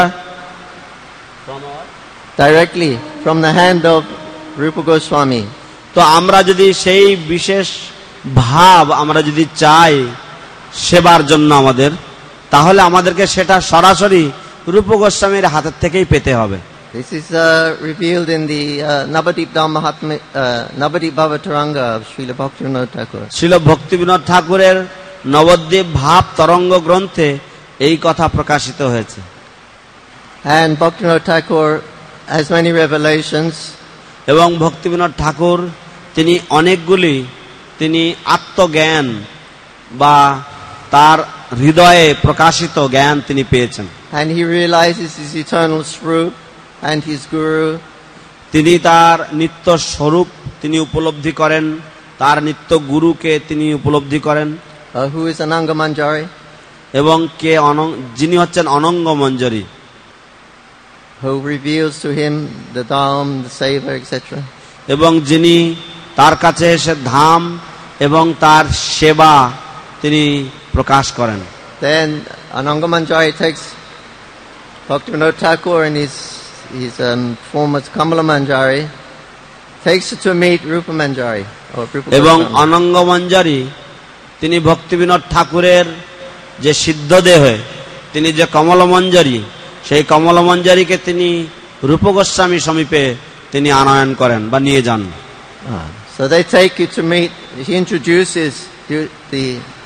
directly from the hand of Rupa Goswami. তো আমরা যদি সেই বিশেষ ভাব আমরা যদি চাই সেবার জন্য আমাদের, তাহলে আমাদেরকে সেটা সরাসরি রূপ গোস্বামীর হাতের থেকেই পেতে হবে। This is revealed in the Navadip Mahatma, Navadip Bhavataranga of Srila Bhaktivinoda Thakur. Srila Bhaktivinod ঠাকুরের নবদ্বীপ ভাব তরঙ্গ গ্রন্থে এই কথা প্রকাশিত হয়েছে। And Bhaktivinoda Thakur has many revelations. এবং ভক্তিবিনোদ ঠাকুর তিনি অনেকগুলি তিনি আত্মজ্ঞান বা তার হৃদয়ে প্রকাশিত জ্ঞান তিনি পেয়েছেন। And he realizes his eternal Swarup and his Guru. তিনি তার নিত্য স্বরূপ তিনি উপলব্ধি করেন, তার নিত্য গুরুকে তিনি উপলব্ধি করেন। Who is Ananga Manjari? এবং কে যিনি হচ্ছেন Ananga Manjari, who reveals to him the Dham, the Seva, etc. এবং যিনি তার কাছে এসে ধাম এবং তার সেবা তিনি প্রকাশ করেন। Then Ananga Manjari takes Bhaktivinoda Thakur and his form as Kamala Manjari, takes it to meet Rupa Manjari. এবং অনঙ্গ মঞ্জরি তিনি ভক্তিবিনোদ ঠাকুরের যে সিদ্ধ দেহে তিনি যে কমল মঞ্জরি, সেই কমল মঞ্জরিকে তিনি রূপ গোস্বামী সমীপে তিনি আনয়ন করেন বা নিয়ে যান। So they take you to meet. He introduces the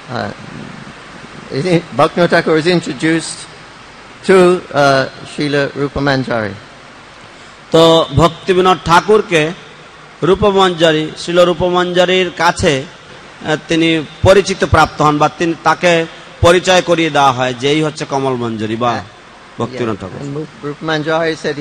Bhaktivinoda Thakur is introduced to Srila Rupa Manjari. তো ভক্তিবিনোদ ঠাকুরকে রূপমঞ্জরি শিল রূপমঞ্জরির কাছে তিনি পরিচিত প্রাপ্ত হন বা তিনি তাকে পরিচয় করিয়ে দেওয়া হয় যে এই হচ্ছে কমল মঞ্জরি বা ভক্তিবিনোদ ঠাকুর। And Rupa Manjari said,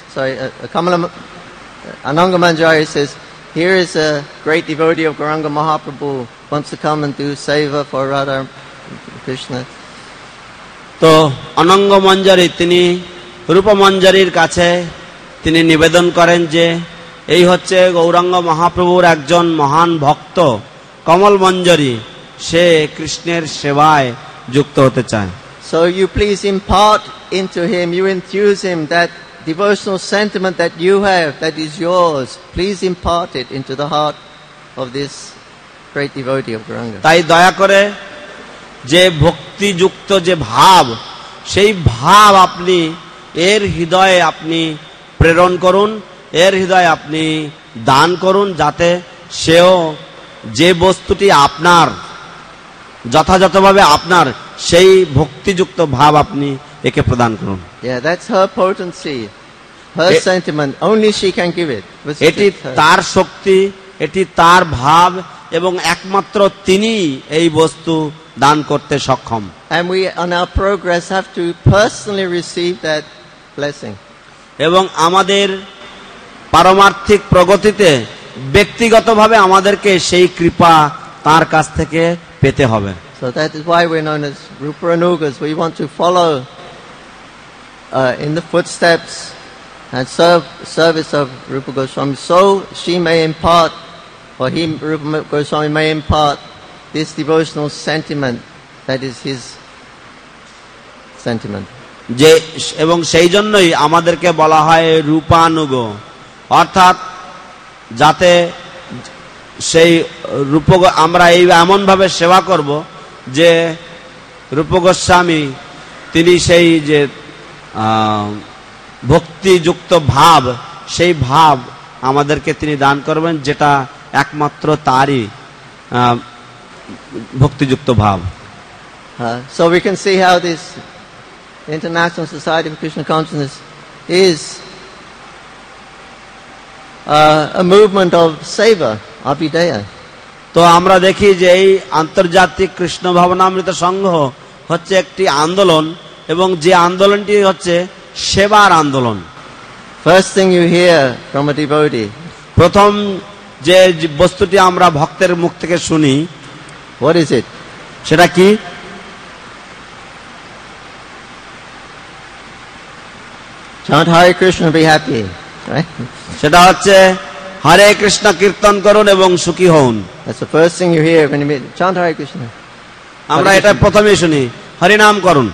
Ananga Manjari says, here is a great devotee of Gauranga Mahaprabhu, wants to come and do seva for Radha Krishna. তো অনঙ্গ মঞ্জরি তিনি রূপমঞ্জরির কাছে তিনি নিবেদন করেন যে এই হচ্ছে গৌরাঙ্গ মহাপ্রভুর একজন মহান ভক্ত কমল মঞ্জরি, সে কৃষ্ণের সেবায় যুক্ত হতে চায়। So you please impart into him, you infuse him that devotional sentiment that you have, that is yours. Please impart it into the heart of this great devotee of Gauranga. তাই দয়া করে যে ভক্তিযুক্ত যে ভাব, সেই ভাব আপনি এর হৃদয়ে আপনি প্রেরণ করুন, এর হৃদয়ে আপনি দান করুন, যাতে সেও যে বস্তুটি আপনার যথাযথভাবে আপনার সেই ভক্তিযুক্ত ভাব আপনি একে প্রদান করুন। Yeah, that's her potency, her sentiment. Only she can give it. এটি তার শক্তি, এটি তার ভাব এবং একমাত্র তিনি এই বস্তু দান করতে সক্ষম। And we on our progress have to personally receive that blessing. এবং আমাদের পারমার্থিক প্রগতিতে ব্যক্তিগতভাবে আমাদেরকে সেই কৃপা তার কাছ থেকে পেতে হবে। So that is why we're known as Rupa Anugas. We want to follow in the footsteps and service of Rupa Goswami, so she may impart, or he, Rupa Goswami, may impart this devotional sentiment that is his sentiment. যে এবং সেই জন্যই আমাদেরকে বলা হয় রূপানুগ, অর্থাৎ যাতে সেই রূপ আমরা এই এমন ভাবে সেবা করব যে রূপ গোস্বামী তিনি সেই যে ভক্তিযুক্ত ভাব, সেই ভাব আমাদেরকে তিনি দান করবেন, যেটা একমাত্র তারই ভক্তিযুক্ত ভাব। So we can see how this International Society of Krishna Consciousness is a movement of seva, abhidaya. তো আমরা দেখি যে এই আন্তর্জাতিক কৃষ্ণ ভাবনামৃত সংঘ হচ্ছে একটি আন্দোলন, এবং যে আন্দোলনটি হচ্ছে সেবার আন্দোলন। First thing you hear from a devotee, প্রথম যে বস্তুটি আমরা ভক্তের মুখ থেকে শুনি, what is it? সেটা কি? Chant Hare Krishna, be happy, right? সেটা হচ্ছে হরে কৃষ্ণ কীর্তন করুন এবং সুখী হন। That's the first thing you hear when you meet. Chant Hare Krishna. আমরা এটা প্রথমেই শুনি, হরিনাম করুন,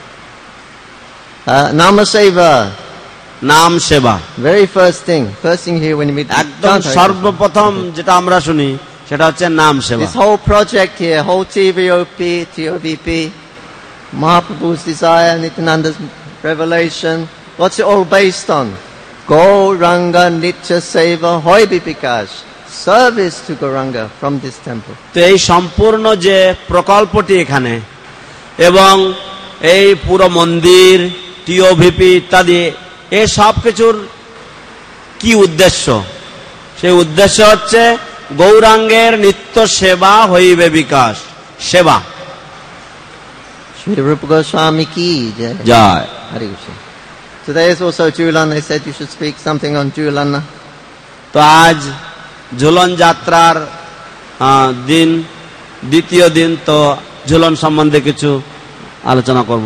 Nama Seva, নাম সেবা। very first thing you hear when you meet. একদম Chant Hare সর্বপ্রথম যেটা আমরা শুনি সেটা হচ্ছে নাম সেবা। This whole project here, whole TVOP, TOVP, Mahaprabhu's desire, Nityananda's revelation, what's it all based on? Gauranga Nitya Seva Hoy Bipikash, service to Gauranga from this temple. তো এই সম্পূর্ণ যে প্রকল্পটি এখানে এবং এই পুরো মন্দির, টিওভিপি ইত্যাদি, এই সব কিছুর কি উদ্দেশ্য? সেই উদ্দেশ্য হচ্ছে গৌরাঙ্গের নিত্য সেবা হইবে বিকাশ, সেবা। Shri Rupa Goswami ki jai. Joy. Hare Krishna. Today is also Julan. They said you should speak something on Julana. তো আজ ঝুলন যাত্রার দিন, দ্বিতীয় দিন, তো ঝুলন সম্বন্ধে কিছু আলোচনা করব।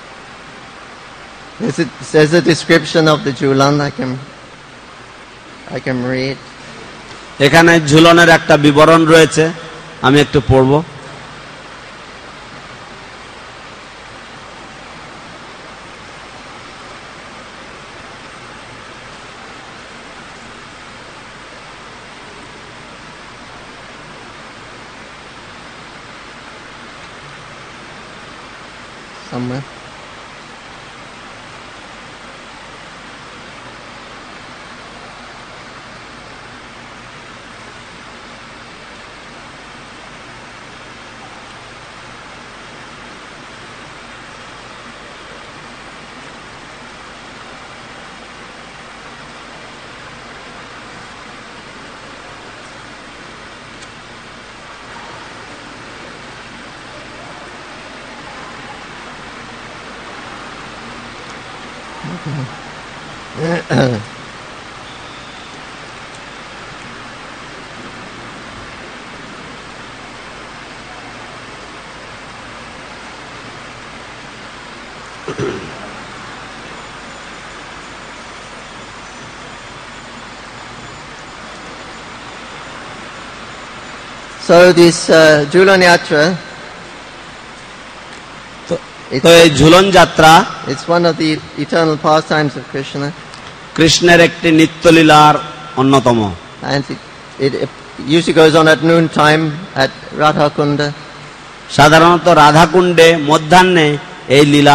There's a description of the Julan I can read. এখানে ঝুলনের একটা বিবরণ রয়েছে, আমি একটু পড়ব। Somewhere. So this Julan Yatra, তো এই ঝুলন যাত্রা it's one of the eternal pastimes of Krishna, কৃষ্ণের একটি নিত্যলীলার অন্যতম। and it usually goes on at noon time at Radha Kunda. সাধারণত রাধাকুণ্ডে মধ্যাহ্নে এই লীলা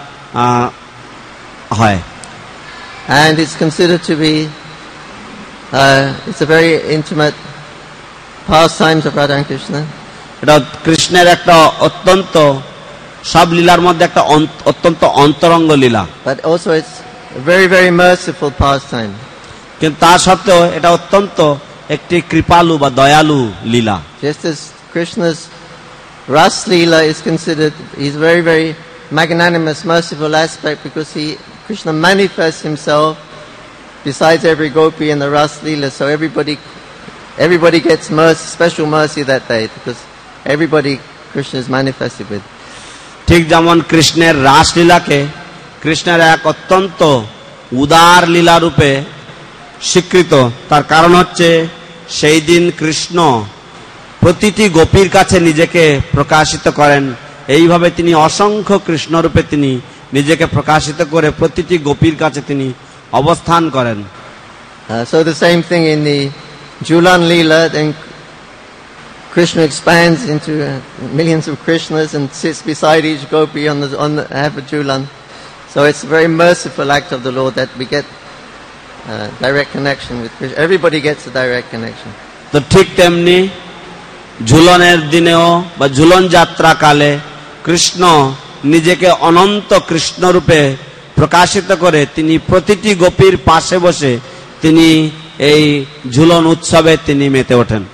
হয়। And it's considered to be, it's a very intimate pastimes of Radha and Krishna. এটা কৃষ্ণের একটা অত্যন্ত সব লীলার মধ্যে একটা অত্যন্ত অন্তরঙ্গ লীলা, But also it's a very, very merciful pastime. কিন্তু তা সত্ত্বেও এটা অত্যন্ত একটি কৃপালু বা দয়ালু লীলা। Just as Krishna's Ras Leela is considered, he's very, very magnanimous, merciful aspect because Krishna manifests himself besides every gopi in the Ras Leela. So everybody gets mercy, special mercy that day because everybody Krishna is manifested with. ঠিক যেমন কৃষ্ণের রাসলীলাকে কৃষ্ণের এক অত্যন্ত উদার লীলা রূপে স্বীকৃত, তার কারণ হচ্ছে সেই দিন কৃষ্ণ প্রতিটি গোপীর কাছে নিজেকে প্রকাশিত করেন। এইভাবে তিনি অসংখ্য কৃষ্ণরূপে তিনি নিজেকে প্রকাশিত করে প্রতিটি গোপীর কাছে তিনি অবস্থান করেন। So the same thing in the Julan Leela, then Krishna expands into millions of Krishnas and sits beside each gopi on the half of Julan. So it's a very merciful act of the Lord that we get direct connection with Krishna. Everybody gets a direct connection. তো ঠিক তেমনি ঝুলনের দিনেও বা ঝুলন যাত্রাকালে কৃষ্ণ নিজেকে অনন্ত কৃষ্ণরূপে প্রকাশিত করে তিনি প্রতিটি গোপীর পাশে বসে তিনি এই ঝুলন উৎসবে তিনি মেতে ওঠেন।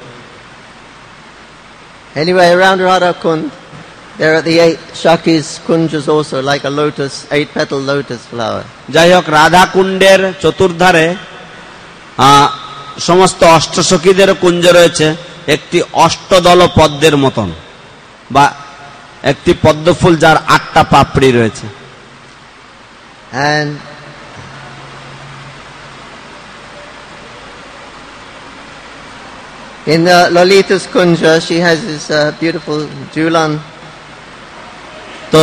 Anyway, around Radha Kund, there are the 8 Shakis kunjas also, like a lotus, 8-petal lotus flower. যাই হোক, রাধা কুণ্ডের চতুর্ধারে সমস্ত অষ্টসখীদের কুঞ্জ রয়েছে একটি অষ্টদল পদ্মের মতন, বা একটি পদ্মফুল যার 8টা পাপড়ি রয়েছে। And in Lalita's kunja, she has this beautiful Julan. তো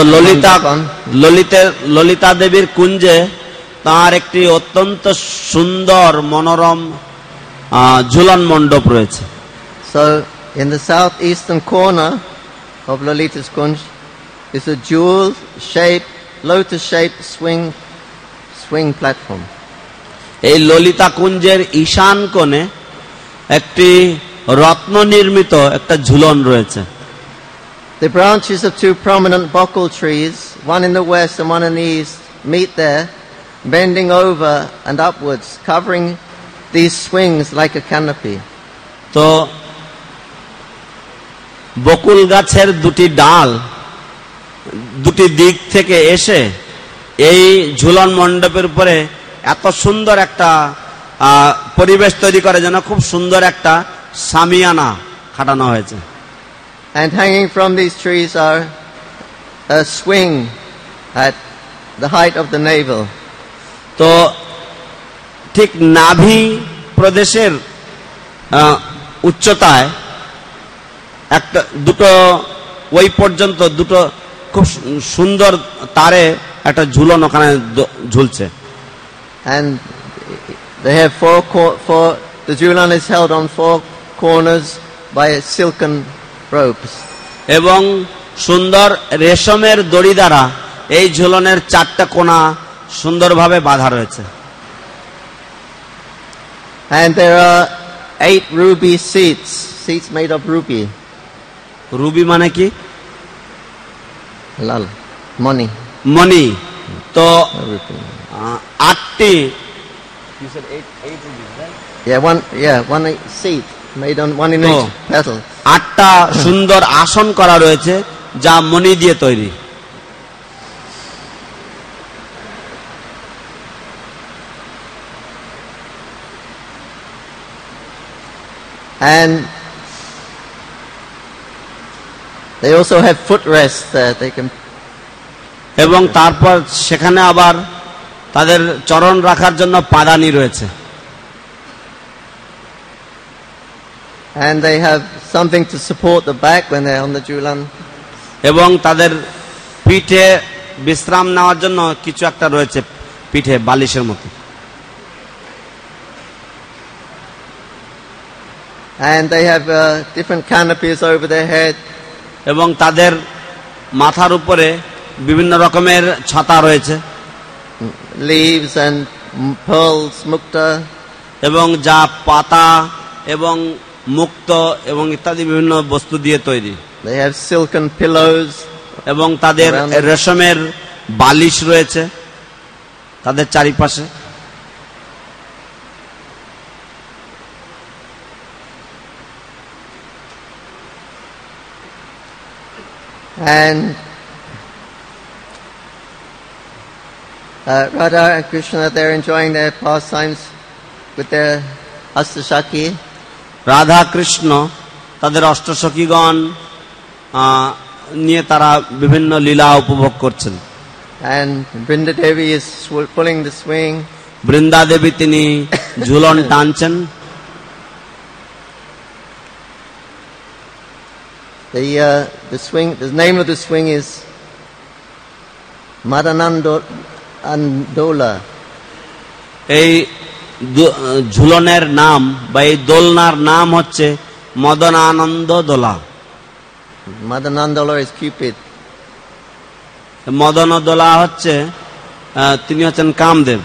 ললিতা দেবীর কুঞ্জে তার একটি অত্যন্ত সুন্দর মনোরম ঝুলন মণ্ডপ রয়েছে। So in the southeastern corner of Lalita's kunj is a jewel-shaped, lotus-shaped swing platform. এই ললিতা কুঞ্জের ঈশান কোণে একটি রত্ন নির্মিত একটা ঝুলন রয়েছে। The branches of 2 prominent bokul trees, one in the west and one in the east, meet there, bending over and upwards, covering these swings like a canopy. তো বকুল গাছের দুটি ডাল দুটি দিক থেকে এসে এই ঝুলন মণ্ডপের উপরে এত সুন্দর একটা পরিবেশ তৈরি করে যেন খুব সুন্দর একটা সামিয়ানা খাটানো হয়েছে। And hanging from these trees are a swing at the height of the navel. তো ঠিক নাভি প্রদেশের উচ্চতায় দুটো ওই পর্যন্ত দুটো খুব সুন্দর তারে একটা ঝুলন ওখানে ঝুলছে। And they have the Julan is held on 4 corners by silken ropes. এবং সুন্দর রেশমের দড়ি দ্বারা এই ঝুলনের 4টা কোণা সুন্দরভাবে বাঁধা রয়েছে। And there are 8 ruby seats made of ruby. Ruby মানে কি? Lal, money. মণি। তো Ruby. 8টি, you said 8 rubies, right? one seat made on one in each petal. 8টা সুন্দর আসন করা রয়েছে যা মণি দিয়ে তৈরি। And they also have footrest there. They can, এবং তারপর সেখানে আবার তাদের চরণ রাখার জন্য পাদানি রয়েছে। and they have something to support the back when they're on the Julan. এবং তাদের পিঠে বিশ্রাম নেওয়ার জন্য কিছু একটা রয়েছে পিঠে বালিশের মতো। And they have different canopies over their head. এবং তাদের মাথার উপরে বিভিন্ন রকমের ছাতা রয়েছে, leaves and pearls, mukta. এবং যা পাতা এবং মুক্ত এবং ইত্যাদি বিভিন্ন বস্তু দিয়ে তৈরি। They have silken pillows. এবং তাদের রেশমের বালিশ রয়েছে তাদের চারিপাশে। And Radha and Krishna, they're enjoying their pastimes with their Hastashaki. Radha Krishna তাদের অষ্টসখীগণ নিয়ে তারা বিভিন্ন লীলা উপভোগ করছেন। And Brinda Devi is pulling the swing. Brinda দেবী তিনি Jhulan টানছেন। The swing, the name of the swing is Madanandola. এই ঝুলনের নাম বা এই দোলনার নাম হচ্ছে মদনানন্দ দোলা। Madanandola is Cupid. মদন দোলা হচ্ছে তিনি হচ্ছেন Kamadeva.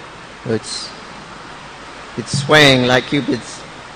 It's swaying like Cupid's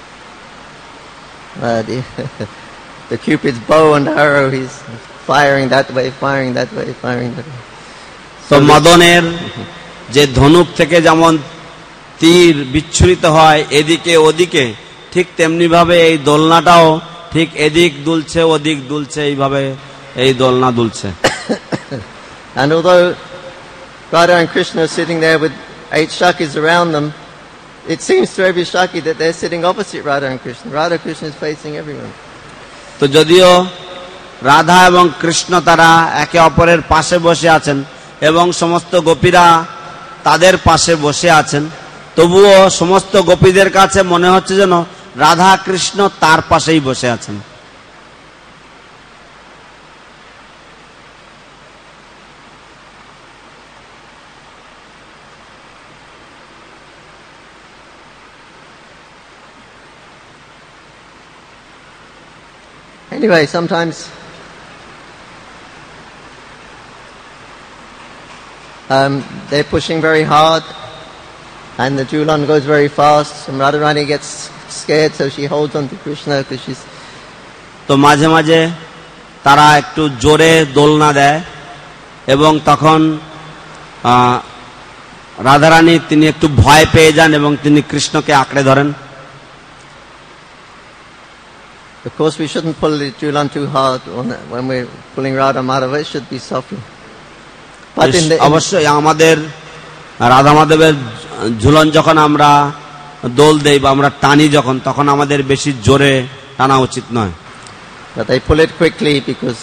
the Cupid's bow and arrow. He's firing that way, firing that way, firing that way. তো মদনের যে ধনুক থেকে যেমন তীর বিচ্ছুরিত হয় এদিকে ওদিকে, ঠিক তেমনি ভাবে এই দোলনাটাও ঠিক এদিক দুলছে ওদিক দুলছে, এইভাবে এই দোলনা দুলছে। And although Radha and Krishna are sitting there with 8 Shakis around them, it seems to every Shaki that they're sitting opposite Radha and Krishna. Radha and Krishna is facing everyone. তো যদিও রাধা এবং কৃষ্ণ তারা একে অপরের পাশে বসে আছেন এবং সমস্ত গোপীরা তাদের পাশে বসে আছেন, তবুও সমস্ত গোপীদের কাছে মনে হচ্ছে যেন রাধা কৃষ্ণ তার পাশেই বসে আছেন। Anyway, sometimes they're pushing very hard and the Julan goes very fast and Radharani gets scared, so she holds on to Krishna because she's... তো মাঝে মাঝে তারা একটু জোরে দোলনা দেয় এবং তখন রাধারানী তিনি একটু ভয় পেয়ে যান এবং তিনি কৃষ্ণকে আঁকড়ে ধরেন। Of course, we shouldn't pull the Julan too hard when we're pulling Radha Madhava. It should be softly. But অবশ্যই আমাদের রাধা মাধবের ঝুলন যখন আমরা দোল দেই বা আমরা টানি যখন, তখন আমাদের বেশি জোরে টানা উচিত নয়। But they pull it quickly because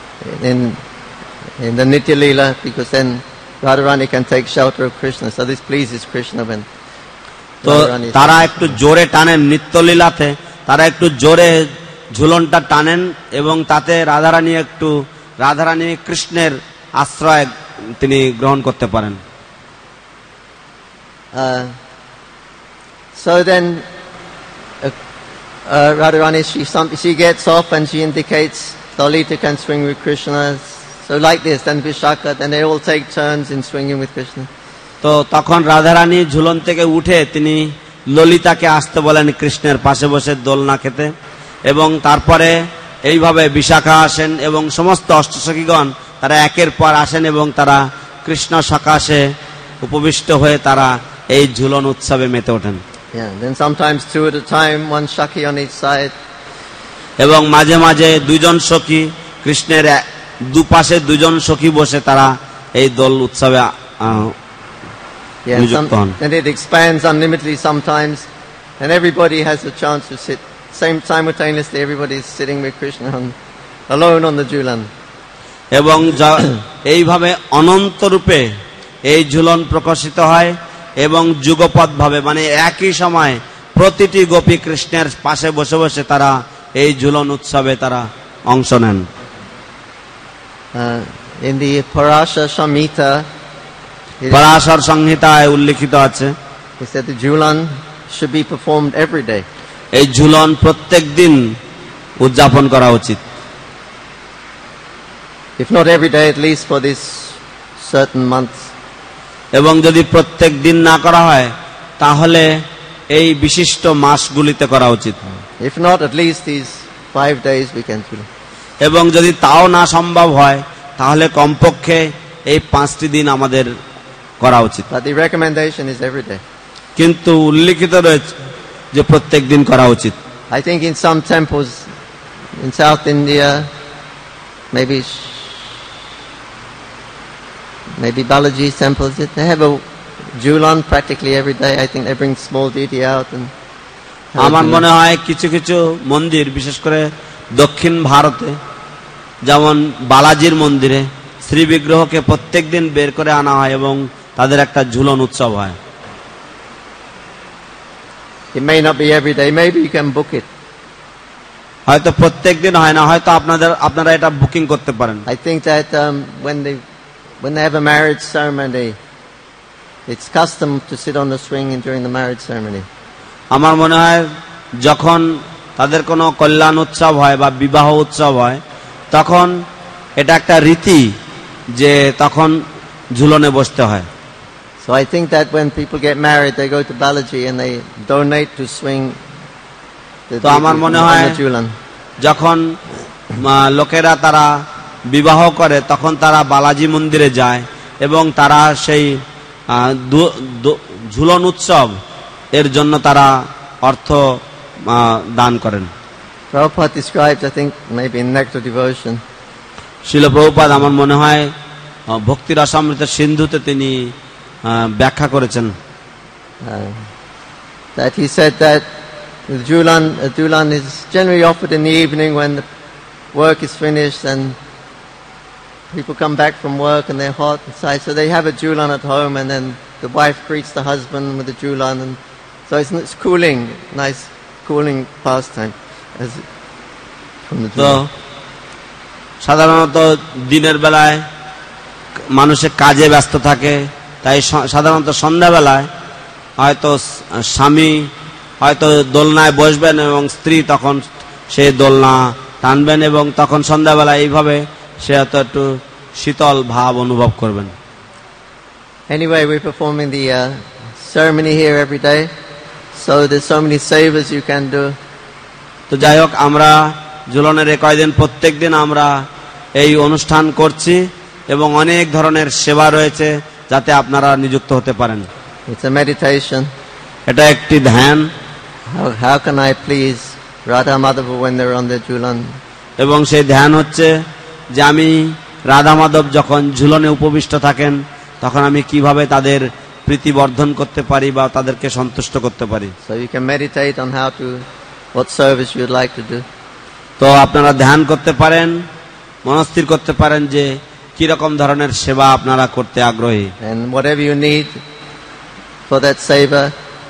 in the Nitya Leela, because then Radharani can take shelter of Krishna. So this pleases Krishna when তো তারা একটু জোরে টানেন নিত্যলীলাতে, তারা একটু জোরে ঝুলনটা টানেন এবং তাতে রাধারানী কৃষ্ণের আশ্রয় তিনি গ্রহণ করতে পারেন। So then Radharani, she gets off and she indicates Dalita can swing with Krishna. So like this, then Vishaka, then they all take turns in swinging with Krishna. তো তখন রাধারানী ঝুলন থেকে উঠে তিনি ললিতাকে আসতে বলেন কৃষ্ণের পাশে বসে দোলনা খেতে, এবং তারপরে এইভাবে বিশাখা আসেন এবং সমস্ত অষ্টসখীগণ তারা একের পর আসেন এবং তারা কৃষ্ণ সকাশে উপবিষ্ট হয়ে তারা এই ঝুলন উৎসবে মেতে ওঠেন। Then sometimes 2 at a time, 1 Shaki on each side. এবং মাঝে মাঝে দুজন সখী কৃষ্ণের দুপাশে দুজন সখী বসে তারা এই দোল উৎসবে then it expands unlimitedly sometimes, and everybody has a chance to sit simultaneously everybody is sitting with Krishna alone on the Julan. এবং এইভাবে অনন্ত রূপে এই ঝুলন প্রকাশিত হয় এবং যুগপৎ ভাবে মানে একই সময় প্রতিটি গোপী কৃষ্ণের পাশে বসে বসে তারা এই ঝুলন উৎসবে তারা অংশ নেন। In the Parashar Samhita, Parashar সংহিতায় উল্লেখিত আছে he said the Julan should be performed every day. এই ঝুলন প্রত্যেক দিন উদযাপন করা উচিত। If not every day, at least for this certain months. এবং যদি প্রত্যেক দিন না করা হয় তাহলে এই বিশিষ্ট মাসগুলিতে করা উচিত। If not, at least these 5 days we can do. এবং যদি তাও না সম্ভব হয় তাহলে কমপক্ষে এই 5টি দিন আমাদের করা উচিত। But the recommendation is every day. কিন্তু উল্লেখিত রয়েছে যে প্রত্যেক দিন করা উচিত। I think in some temples in South India, maybe Balaji's temples, they have a Julan practically every day. I think they bring small deity out and আমার মনে হয় কিছু কিছু মন্দির বিশেষ করে দক্ষিণ ভারতে যেমন বালাজির মন্দিরে শ্রী বিগ্রহকে প্রত্যেক দিন বের করে আনা হয় এবং তাদের একটা ঝুলন উৎসব হয়। It may not be every day. Maybe you can book it. হয়তো প্রত্যেক দিন হয় না, হয়তো আপনারা এটা বুকিং করতে পারেন। I think that when they have a marriage ceremony, it's custom to sit on the swing during the marriage ceremony. আমার মনে হয় যখন তাদের কোনো কল্যাণ উৎসব হয় বা বিবাহ উৎসব হয় তখন এটা একটা রীতি যে তখন ঝুলনে বসতে হয়। So I think that when people get married, they go to Balaji and they donate to swing the তো আমার মনে on হয় the Julan. যখন লোকেরা তারা বিবাহ করে তখন তারা বালাজি মন্দিরে যায় এবং তারা সেই ঝুলন উৎসব এর জন্য তারা অর্থ দান করেন। Prabhupada describes, I think, maybe in Nectar Devotion, শিল প্রভুপাদ আমার মনে হয় ভক্তি রসামৃত সিন্ধুতে তিনি ব্যাখ্যা করেছেন that he said that the Julan is generally offered in the evening when the work is finished and people come back from work and they're hot inside, so they have a Julan at home and then the wife greets the husband with the Julan, and so it's cooling, nice cooling pastime as from the তো Julan. সাধারণত দিনের বেলায় মানুষের কাজে ব্যস্ত থাকে, তাই সাধারণত সন্ধ্যাবেলায় হয়তো স্বামী হয়তো দোলনায় বসবেন এবং স্ত্রী তখন সেই দোলনা টানবেন এবং তখন সন্ধ্যাবেলায় এইভাবে সে হয়তো একটু শীতল ভাব অনুভব করবেন। Anyway, we're performing the ceremony here every day, so there's so many savas you can do. তো যাই হোক আমরা ঝুলনের কয়েকদিন প্রত্যেক দিন আমরা এই অনুষ্ঠান করছি এবং অনেক ধরনের সেবা রয়েছে যাতে আপনারা নিযুক্ত হতে পারেন। It's a meditation. এটা একটি ধ্যান। How can I please Radha Madhava when they're on the Julan? এবং সেই ধ্যান হচ্ছে যে আমি রাধা মাধব যখন ঝুলনে উপবিষ্ট থাকেন তখন আমি কিভাবে তাদের প্রীতিবর্ধন করতে পারি বা তাদেরকে সন্তুষ্ট করতে পারি। So you can meditate on what service you'd like to do. তো আপনারা ধ্যান করতে পারেন, মনস্থির করতে পারেন যে কি রকম ধরনের সেবা আপনারা করতে আগ্রহী। And whatever you need for that seva,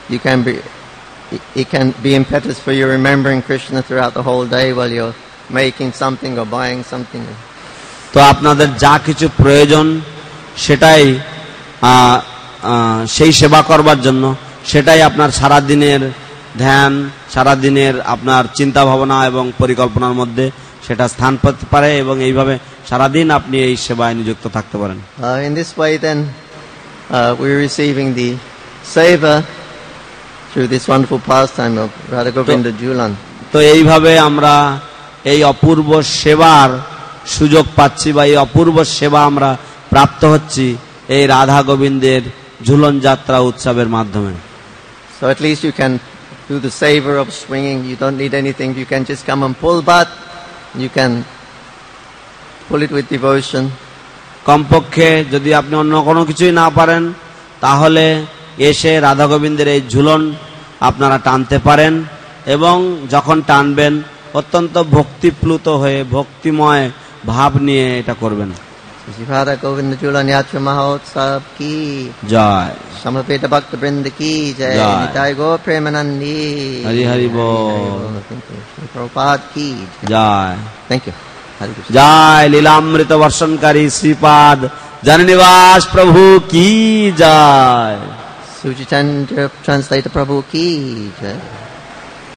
it can be impetus for you remembering Krishna throughout the whole day while you're making something or buying something. তো আপনাদের যা কিছু প্রয়োজন সেটাই সেই সেবা করবার জন্য সেটাই আপনার সারা দিনের ধ্যান, সারা দিনের আপনার চিন্তা ভাবনা এবং পরিকল্পনার মধ্যে সেটা স্থান পেতে পারে এবং এইভাবে সারা দিন আপনি এই সেবায় নিযুক্ত থাকতে পারেন। In this way then we're receiving the seva through this wonderful pastime of Radha Govinda Julan. তো এইভাবে আমরা এই অপূর্ব সেবার সুযোগ পাচ্ছি বা এই অপূর্ব সেবা আমরা প্রাপ্ত হচ্ছি এই রাধা গোবিন্দের ঝুলন যাত্রা উৎসবের মাধ্যমে। So at least you can do the savor of swinging. You don't need anything. You can just come and pull bat. You can pull it with devotion. কমপক্ষে যদি আপনি অন্য কোনো কিছুই না পারেন তাহলে এসে রাধা গোবিন্দের এই ঝুলন আপনারা টানতে পারেন এবং যখন টানবেন অত্যন্ত ভক্তিপ্লুত হয়ে ভক্তিময় ভাব নিয়ে এটা করবেন। Shivara Govinda Julan Yatra Mahotsav ki Joy Samaveda Bhakta Brinda ki jai Jai. Nitai Go Premanandi Hari Hari Bol. Thank you. Shri Prabhupada ki Joy Thank you. Hare Krishna. জয় লীলামৃত বর্ষণকারী শ্রীপাদ জননিবাস প্রভু কি জয়। Suji Chandra Translator Prabhu ki jai